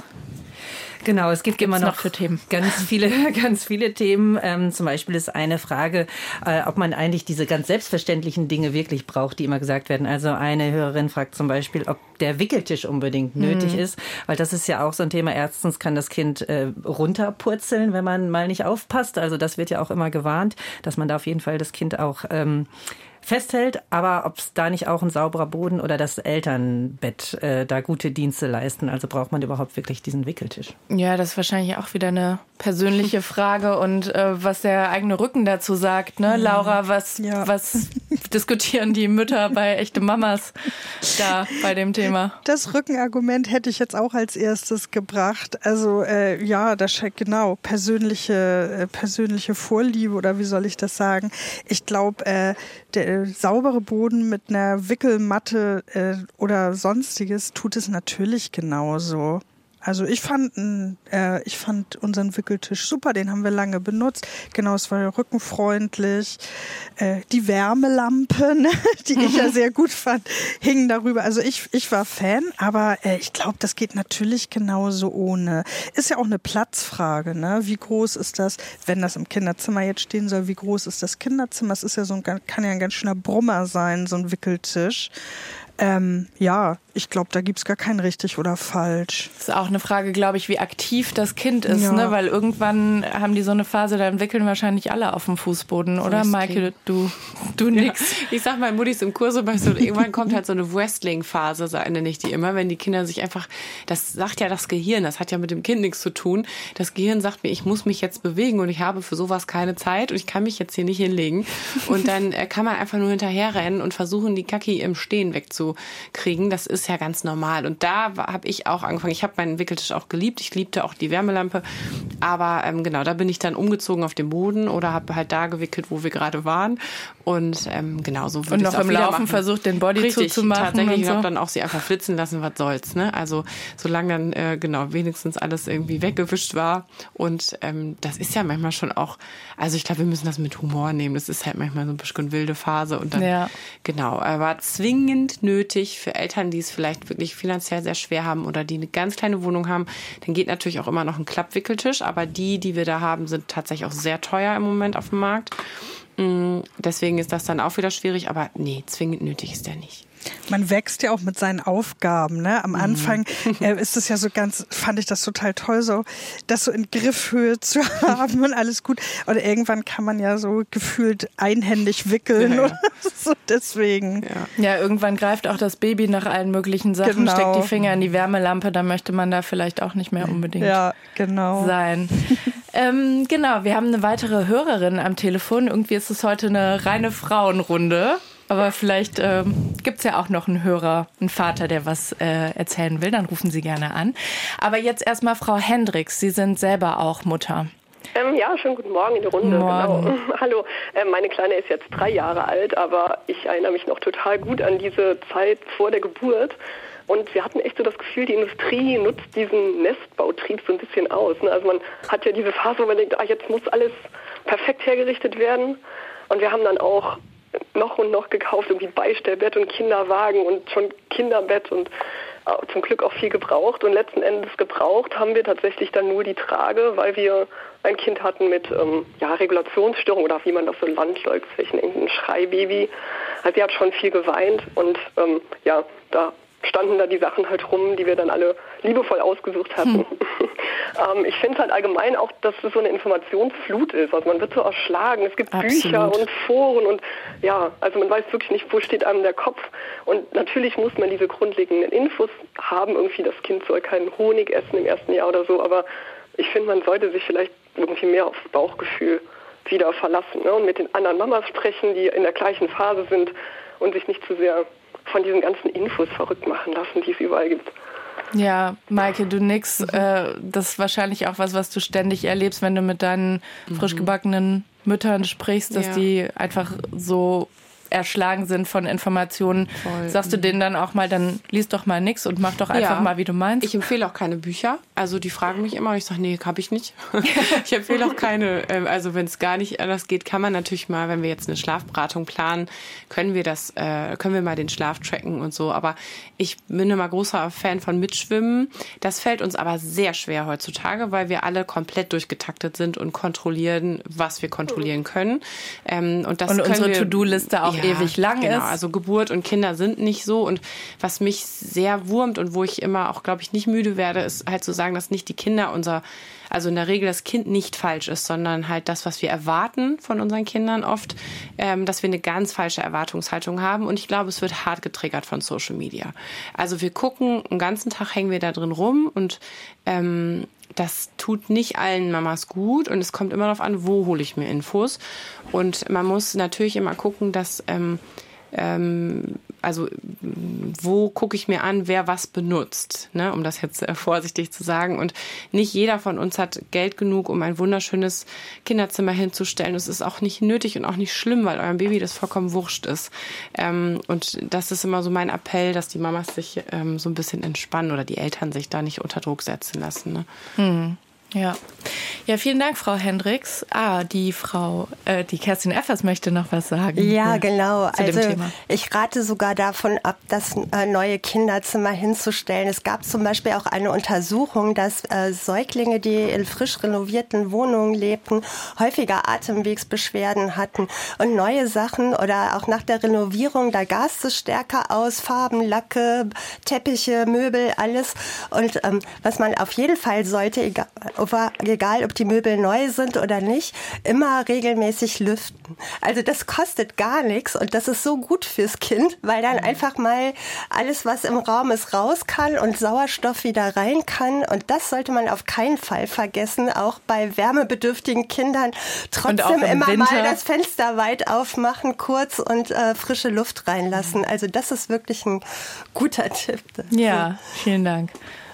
Genau, es gibt immer noch, noch für Themen? ganz viele, ganz viele Themen. Ähm, zum Beispiel ist eine Frage, äh, ob man eigentlich diese ganz selbstverständlichen Dinge wirklich braucht, die immer gesagt werden. Also eine Hörerin fragt zum Beispiel, ob der Wickeltisch unbedingt nötig mhm. ist, weil das ist ja auch so ein Thema. Erstens kann das Kind äh, runterpurzeln, wenn man mal nicht aufpasst. Also das wird ja auch immer gewarnt, dass man da auf jeden Fall das Kind auch ähm, festhält, aber ob es da nicht auch ein sauberer Boden oder das Elternbett äh, da gute Dienste leisten. Also braucht man überhaupt wirklich diesen Wickeltisch? Ja, das ist wahrscheinlich auch wieder eine persönliche Frage und äh, was der eigene Rücken dazu sagt. Ne? Mhm. Laura, was, ja. was diskutieren die Mütter bei echte Mamas da bei dem Thema? Das Rückenargument hätte ich jetzt auch als erstes gebracht. Also äh, ja, das genau, persönliche, äh, persönliche Vorliebe oder wie soll ich das sagen? Ich glaube, äh, der saubere Boden mit einer Wickelmatte äh, oder sonstiges tut es natürlich genauso. Also ich fand, äh, ich fand unseren Wickeltisch super, den haben wir lange benutzt. Genau, es war rückenfreundlich. Äh, die Wärmelampen, die ich ja sehr gut fand, hingen darüber. Also ich, ich war Fan, aber äh, ich glaube, das geht natürlich genauso ohne. Ist ja auch eine Platzfrage, ne? Wie groß ist das, wenn das im Kinderzimmer jetzt stehen soll, wie groß ist das Kinderzimmer? Es ist ja so ein, kann ja ein ganz schöner Brummer sein, so ein Wickeltisch. Ähm, ja, ich glaube, da gibt's gar kein richtig oder falsch. Das ist auch eine Frage, glaube ich, wie aktiv das Kind ist, ja. ne? Weil irgendwann haben die so eine Phase, da entwickeln wahrscheinlich alle auf dem Fußboden, oder? So Maike, du, du nix. Ja. Ich sag mal, Mutti ist im Kurs, aber so, irgendwann kommt halt so eine Wrestling-Phase, so nenne ich die immer, wenn die Kinder sich einfach, das sagt ja das Gehirn, das hat ja mit dem Kind nichts zu tun. Das Gehirn sagt mir, ich muss mich jetzt bewegen und ich habe für sowas keine Zeit und ich kann mich jetzt hier nicht hinlegen. Und dann kann man einfach nur hinterherrennen und versuchen, die Kacki im Stehen wegzukriegen. Das ist ja ganz normal. Und da habe ich auch angefangen. Ich habe meinen Wickeltisch auch geliebt. Ich liebte auch die Wärmelampe. Aber ähm, genau, da bin ich dann umgezogen auf den Boden oder habe halt da gewickelt, wo wir gerade waren. Und ähm, genau so würde ich es auch noch im wieder Laufen machen. versucht, den Body Richtig, zuzumachen. Tatsächlich, ich so. habe dann auch sie einfach flitzen lassen, was soll's. Ne? Also solange dann äh, genau wenigstens alles irgendwie weggewischt war. Und ähm, das ist ja manchmal schon auch, also ich glaube, wir müssen das mit Humor nehmen. Das ist halt manchmal so ein bisschen wilde Phase. Und dann, ja. genau, aber zwingend nötig für Eltern, die es vielleicht wirklich finanziell sehr schwer haben oder die eine ganz kleine Wohnung haben, dann geht natürlich auch immer noch ein Klappwickeltisch, aber die, die wir da haben, sind tatsächlich auch sehr teuer im Moment auf dem Markt. Deswegen ist das dann auch wieder schwierig, aber nee, zwingend nötig ist der nicht. Man wächst ja auch mit seinen Aufgaben, ne? Am Anfang äh, ist es ja so ganz, fand ich das total toll, so das so in Griffhöhe zu haben und alles gut. Und irgendwann kann man ja so gefühlt einhändig wickeln ja, ja. oder so, deswegen. Ja. ja, irgendwann greift auch das Baby nach allen möglichen Sachen, genau. steckt die Finger in die Wärmelampe, dann möchte man da vielleicht auch nicht mehr unbedingt ja, genau. sein. ähm, genau, wir haben eine weitere Hörerin am Telefon. Irgendwie ist es heute eine reine Frauenrunde. Aber vielleicht ähm, gibt es ja auch noch einen Hörer, einen Vater, der was äh, erzählen will. Dann rufen Sie gerne an. Aber jetzt erstmal Frau Hendricks. Sie sind selber auch Mutter. Ähm, ja, schönen guten Morgen in die Runde. Morgen. Genau. Hallo, ähm, meine Kleine ist jetzt drei Jahre alt, aber ich erinnere mich noch total gut an diese Zeit vor der Geburt. Und wir hatten echt so das Gefühl, die Industrie nutzt diesen Nestbautrieb so ein bisschen aus. Ne? Also man hat ja diese Phase, wo man denkt, ah, jetzt muss alles perfekt hergerichtet werden. Und wir haben dann auch noch und noch gekauft, irgendwie Beistellbett und Kinderwagen und schon Kinderbett und äh, zum Glück auch viel gebraucht. Und letzten Endes gebraucht haben wir tatsächlich dann nur die Trage, weil wir ein Kind hatten mit ähm, ja, Regulationsstörung oder wie man das so landläuft, ein Schreibaby. Also sie hat schon viel geweint und ähm, ja, da standen da die Sachen halt rum, die wir dann alle liebevoll ausgesucht hatten. Hm. ähm, ich finde es halt allgemein auch, dass es so eine Informationsflut ist. Also man wird so erschlagen. Es gibt Absolut. Bücher und Foren und ja, also man weiß wirklich nicht, wo steht einem der Kopf. Und natürlich muss man diese grundlegenden Infos haben. Irgendwie, das Kind soll keinen Honig essen im ersten Jahr oder so. Aber ich finde, man sollte sich vielleicht irgendwie mehr aufs Bauchgefühl wieder verlassen, ne? Und mit den anderen Mamas sprechen, die in der gleichen Phase sind und sich nicht zu sehr von diesen ganzen Infos verrückt machen lassen, die es überall gibt. Ja, Maike, du nix. Mhm. Äh, das ist wahrscheinlich auch was, was du ständig erlebst, wenn du mit deinen mhm. frisch gebackenen Müttern sprichst, dass ja. die einfach so erschlagen sind von Informationen. Voll. Sagst du denen dann auch mal, dann lies doch mal nix und mach doch einfach ja. mal, wie du meinst? Ich empfehle auch keine Bücher. Also die fragen mich immer und ich sage, nee, habe ich nicht. Ich empfehle auch keine, also wenn es gar nicht anders geht, kann man natürlich mal, wenn wir jetzt eine Schlafberatung planen, können wir das, äh, können wir mal den Schlaf tracken und so. Aber ich bin immer großer Fan von Mitschwimmen. Das fällt uns aber sehr schwer heutzutage, weil wir alle komplett durchgetaktet sind und kontrollieren, was wir kontrollieren können. Ähm, und das und können unsere wir, To-Do-Liste auch ja, ewig lang genau, ist. Also Geburt und Kinder sind nicht so. Und was mich sehr wurmt und wo ich immer auch, glaube ich, nicht müde werde, ist halt zu sagen, dass nicht die Kinder unser, also in der Regel das Kind nicht falsch ist, sondern halt das, was wir erwarten von unseren Kindern oft, ähm, dass wir eine ganz falsche Erwartungshaltung haben. Und ich glaube, es wird hart getriggert von Social Media. Also wir gucken, den ganzen Tag hängen wir da drin rum und ähm, das tut nicht allen Mamas gut und es kommt immer darauf an, wo hole ich mir Infos. Und man muss natürlich immer gucken, dass, ähm, ähm, also wo gucke ich mir an, wer was benutzt, ne? Um das jetzt äh, vorsichtig zu sagen. Und nicht jeder von uns hat Geld genug, um ein wunderschönes Kinderzimmer hinzustellen. Das ist auch nicht nötig und auch nicht schlimm, weil eurem Baby das vollkommen wurscht ist. Ähm, und das ist immer so mein Appell, dass die Mamas sich ähm, so ein bisschen entspannen oder die Eltern sich da nicht unter Druck setzen lassen. Ne? Hm. Ja. Ja, vielen Dank, Frau Hendricks. Ah, die Frau, äh, die Kerstin Effers möchte noch was sagen. Ja, ja genau. Zu also dem Thema. Ich rate sogar davon ab, das äh, neue Kinderzimmer hinzustellen. Es gab zum Beispiel auch eine Untersuchung, dass äh, Säuglinge, die in frisch renovierten Wohnungen lebten, häufiger Atemwegsbeschwerden hatten. Und neue Sachen oder auch nach der Renovierung, da gast es stärker aus, Farben, Lacke, Teppiche, Möbel, alles. Und ähm, was man auf jeden Fall sollte, egal, egal ob die Möbel neu sind oder nicht, immer regelmäßig lüften. Also das kostet gar nichts und das ist so gut fürs Kind, weil dann einfach mal alles, was im Raum ist, raus kann und Sauerstoff wieder rein kann. Und das sollte man auf keinen Fall vergessen, auch bei wärmebedürftigen Kindern. Trotzdem immer Winter. mal das Fenster weit aufmachen, kurz und äh, frische Luft reinlassen. Also das ist wirklich ein guter Tipp. Ja, vielen Dank.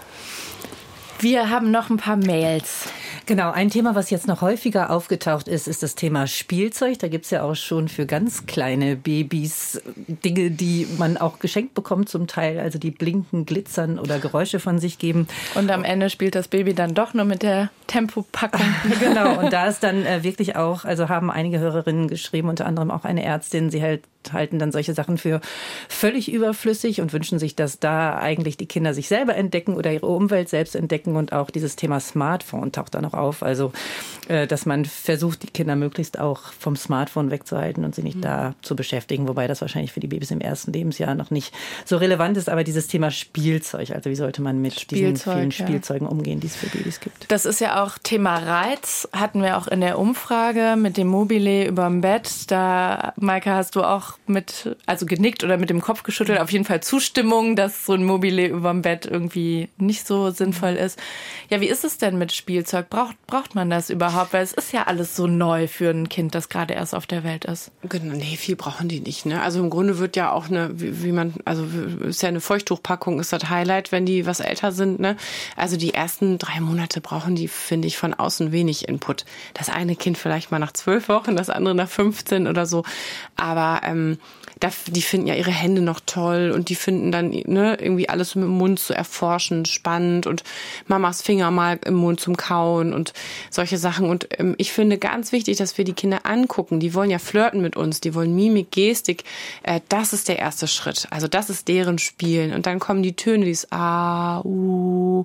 Wir haben noch ein paar Mails. Genau, ein Thema, was jetzt noch häufiger aufgetaucht ist, ist das Thema Spielzeug. Da gibt's ja auch schon für ganz kleine Babys Dinge, die man auch geschenkt bekommt zum Teil, also die blinken, glitzern oder Geräusche von sich geben. Und am Ende spielt das Baby dann doch nur mit der Tempopackung. Genau, und da ist dann äh, wirklich auch, also haben einige Hörerinnen geschrieben, unter anderem auch eine Ärztin, sie halt halten dann solche Sachen für völlig überflüssig und wünschen sich, dass da eigentlich die Kinder sich selber entdecken oder ihre Umwelt selbst entdecken. Und auch dieses Thema Smartphone taucht da noch auf. Also, dass man versucht, die Kinder möglichst auch vom Smartphone wegzuhalten und sie nicht mhm. da zu beschäftigen. Wobei das wahrscheinlich für die Babys im ersten Lebensjahr noch nicht so relevant ist. Aber dieses Thema Spielzeug, also wie sollte man mit diesen vielen ja. Spielzeugen umgehen, die es für Babys gibt? Das ist ja auch Thema Reiz. Hatten wir auch in der Umfrage mit dem Mobile überm Bett. Da, Maike, hast du auch mit, also genickt oder mit dem Kopf geschüttelt, auf jeden Fall Zustimmung, dass so ein Mobile überm Bett irgendwie nicht so sinnvoll ist. Ja, wie ist es denn mit Spielzeug? Braucht, braucht man das überhaupt? Weil es ist ja alles so neu für ein Kind, das gerade erst auf der Welt ist. Genau, nee, viel brauchen die nicht, ne? Also im Grunde wird ja auch eine, wie, wie man, also ist ja eine Feuchttuchpackung, ist das Highlight, wenn die was älter sind, ne? Also die ersten drei Monate brauchen die, finde ich, von außen wenig Input. Das eine Kind vielleicht mal nach zwölf Wochen, das andere nach fünfzehn oder so. Aber ähm, die finden ja ihre Hände noch toll und die finden dann, ne, irgendwie alles mit dem Mund zu erforschen, spannend und Mamas Finger mal im Mund zum Kauen und solche Sachen. Und ähm, ich finde ganz wichtig, dass wir die Kinder angucken. Die wollen ja flirten mit uns, die wollen Mimik, Gestik. Äh, das ist der erste Schritt. Also das ist deren Spielen. Und dann kommen die Töne, dieses Ah, Uh,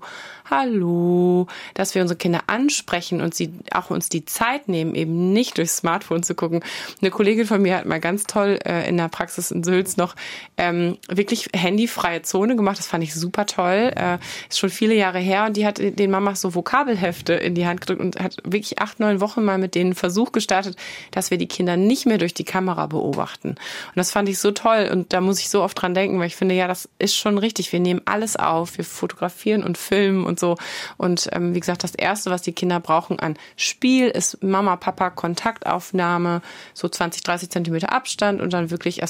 Hallo, dass wir unsere Kinder ansprechen und sie auch uns die Zeit nehmen, eben nicht durchs Smartphone zu gucken. Eine Kollegin von mir hat mal ganz toll äh, in der Praxis in Sülz noch ähm, wirklich handyfreie Zone gemacht. Das fand ich super toll. Äh, ist schon viele Jahre her und die hat den Mamas so Vokabelhefte in die Hand gedrückt und hat wirklich acht, neun Wochen mal mit denen einen Versuch gestartet, dass wir die Kinder nicht mehr durch die Kamera beobachten. Und das fand ich so toll und da muss ich so oft dran denken, weil ich finde, ja, das ist schon richtig. Wir nehmen alles auf, wir fotografieren und filmen und so. Und ähm, wie gesagt, das Erste, was die Kinder brauchen an Spiel, ist Mama, Papa, Kontaktaufnahme, so zwanzig, dreißig Zentimeter Abstand und dann wirklich erstmal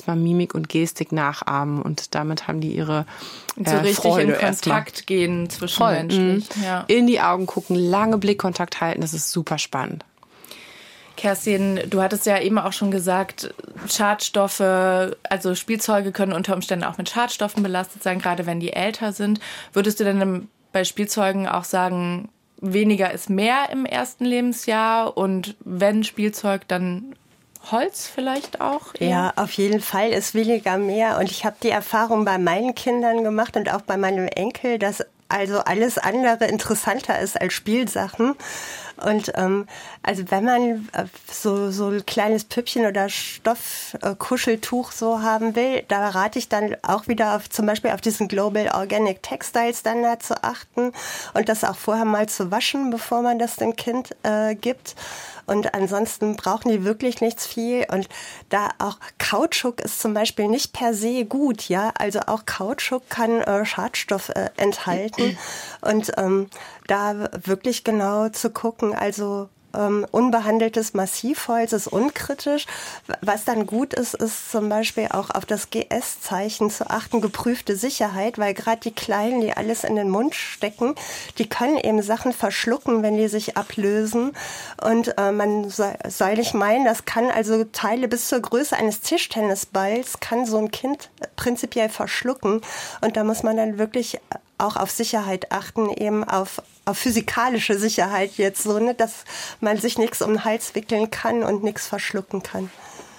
erstmal Mimik und Gestik nachahmen und damit haben die ihre äh, so richtig Freude in Kontakt erstmal. gehen zwischenmenschlich. Mhm. Ja. In die Augen gucken, lange Blickkontakt halten, das ist super spannend. Kerstin, du hattest ja eben auch schon gesagt, Schadstoffe, also Spielzeuge können unter Umständen auch mit Schadstoffen belastet sein, gerade wenn die älter sind. Würdest du denn bei Spielzeugen auch sagen, weniger ist mehr im ersten Lebensjahr und wenn Spielzeug, dann Holz vielleicht auch? Eher? Ja, auf jeden Fall ist weniger mehr. Und ich habe die Erfahrung bei meinen Kindern gemacht und auch bei meinem Enkel, dass also alles andere interessanter ist als Spielsachen. Und ähm, also wenn man äh, so so ein kleines Püppchen oder Stoffkuscheltuch äh, so haben will, da rate ich dann auch wieder auf zum Beispiel auf diesen Global Organic Textile Standard zu achten und das auch vorher mal zu waschen, bevor man das dem Kind äh, gibt. Und ansonsten brauchen die wirklich nichts viel. Und da auch Kautschuk ist zum Beispiel nicht per se gut, ja. Also auch Kautschuk kann äh, Schadstoff äh, enthalten. Und ähm, da wirklich genau zu gucken, also ähm, unbehandeltes Massivholz ist unkritisch. Was dann gut ist, ist zum Beispiel auch auf das G S-Zeichen zu achten, geprüfte Sicherheit, weil gerade die Kleinen, die alles in den Mund stecken, die können eben Sachen verschlucken, wenn die sich ablösen. Und äh, man soll, soll nicht meinen, das kann also Teile bis zur Größe eines Tischtennisballs, kann so ein Kind prinzipiell verschlucken. Und da muss man dann wirklich auch auf Sicherheit achten, eben auf, auf physikalische Sicherheit jetzt so, ne, dass man sich nichts um den Hals wickeln kann und nichts verschlucken kann.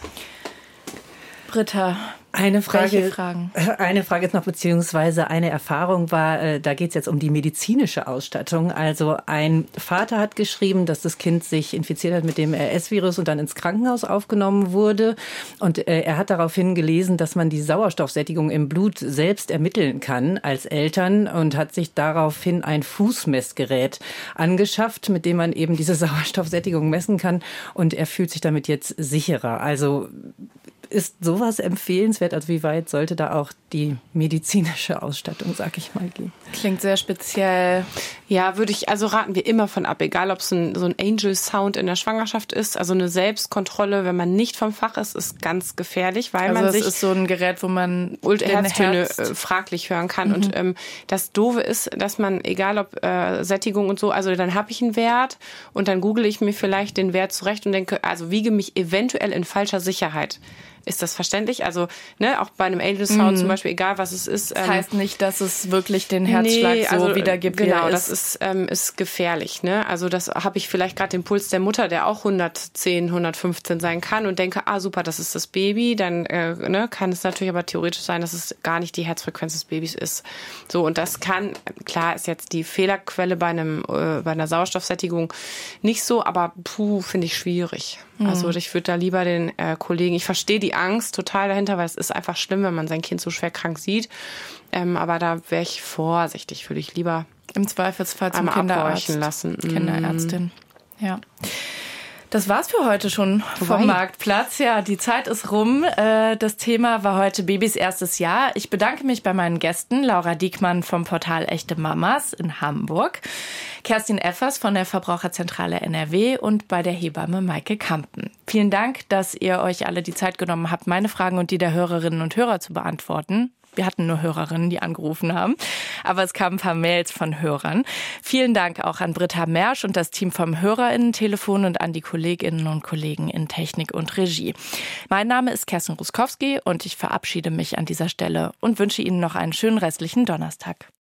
Britta, eine Frage, welche Fragen? Eine Frage jetzt noch, beziehungsweise eine Erfahrung war, äh, da geht es jetzt um die medizinische Ausstattung. Also ein Vater hat geschrieben, dass das Kind sich infiziert hat mit dem R S-Virus und dann ins Krankenhaus aufgenommen wurde. Und äh, er hat daraufhin gelesen, dass man die Sauerstoffsättigung im Blut selbst ermitteln kann als Eltern und hat sich daraufhin ein Fußmessgerät angeschafft, mit dem man eben diese Sauerstoffsättigung messen kann. Und er fühlt sich damit jetzt sicherer. Also ist sowas empfehlenswert? Also wie weit sollte da auch die medizinische Ausstattung, sag ich mal, gehen? Klingt sehr speziell. Ja, würde ich, also raten wir immer von ab, egal ob es ein, so ein Angel-Sound in der Schwangerschaft ist. Also eine Selbstkontrolle, wenn man nicht vom Fach ist, ist ganz gefährlich, weil also man das sich... ist so ein Gerät, wo man Herztöne Herz äh, fraglich hören kann. Mhm. Und ähm, das Doofe ist, dass man, egal ob äh, Sättigung und so, also dann habe ich einen Wert und dann google ich mir vielleicht den Wert zurecht und denke, also wiege mich eventuell in falscher Sicherheit. Ist das verständlich? Also, ne, auch bei einem Angel Sound mhm. zum Beispiel, egal was es ist. Das ähm, heißt nicht, dass es wirklich den Herzschlag nee, so also, wiedergibt, genau, wie er ist. das ist, ähm, ist gefährlich. Ne? Also das habe ich vielleicht gerade den Puls der Mutter, der auch hundertzehn, hundertfünfzehn sein kann und denke, ah super, das ist das Baby. Dann äh, ne, kann es natürlich aber theoretisch sein, dass es gar nicht die Herzfrequenz des Babys ist. So, und das kann, klar ist jetzt die Fehlerquelle bei einem äh, bei einer Sauerstoffsättigung nicht so, aber puh, finde ich schwierig. Mhm. Also ich würde da lieber den äh, Kollegen, ich verstehe die Angst total dahinter, weil es ist einfach schlimm, wenn man sein Kind so schwer krank sieht. Ähm, aber da wäre ich vorsichtig, würde ich lieber im Zweifelsfall zum einmal Kinderarzt lassen. Kinderärztin. Ja. Das war's für heute schon vom Marktplatz. Ja, die Zeit ist rum. Das Thema war heute Babys erstes Jahr. Ich bedanke mich bei meinen Gästen. Laura Diekmann vom Portal Echte Mamas in Hamburg, Kerstin Effers von der Verbraucherzentrale N R W und bei der Hebamme Maike Kampen. Vielen Dank, dass ihr euch alle die Zeit genommen habt, meine Fragen und die der Hörerinnen und Hörer zu beantworten. Wir hatten nur Hörerinnen, die angerufen haben, aber es kamen ein paar Mails von Hörern. Vielen Dank auch an Britta Mersch und das Team vom HörerInnen-Telefon und an die Kolleginnen und Kollegen in Technik und Regie. Mein Name ist Kerstin Ruskowski und ich verabschiede mich an dieser Stelle und wünsche Ihnen noch einen schönen restlichen Donnerstag.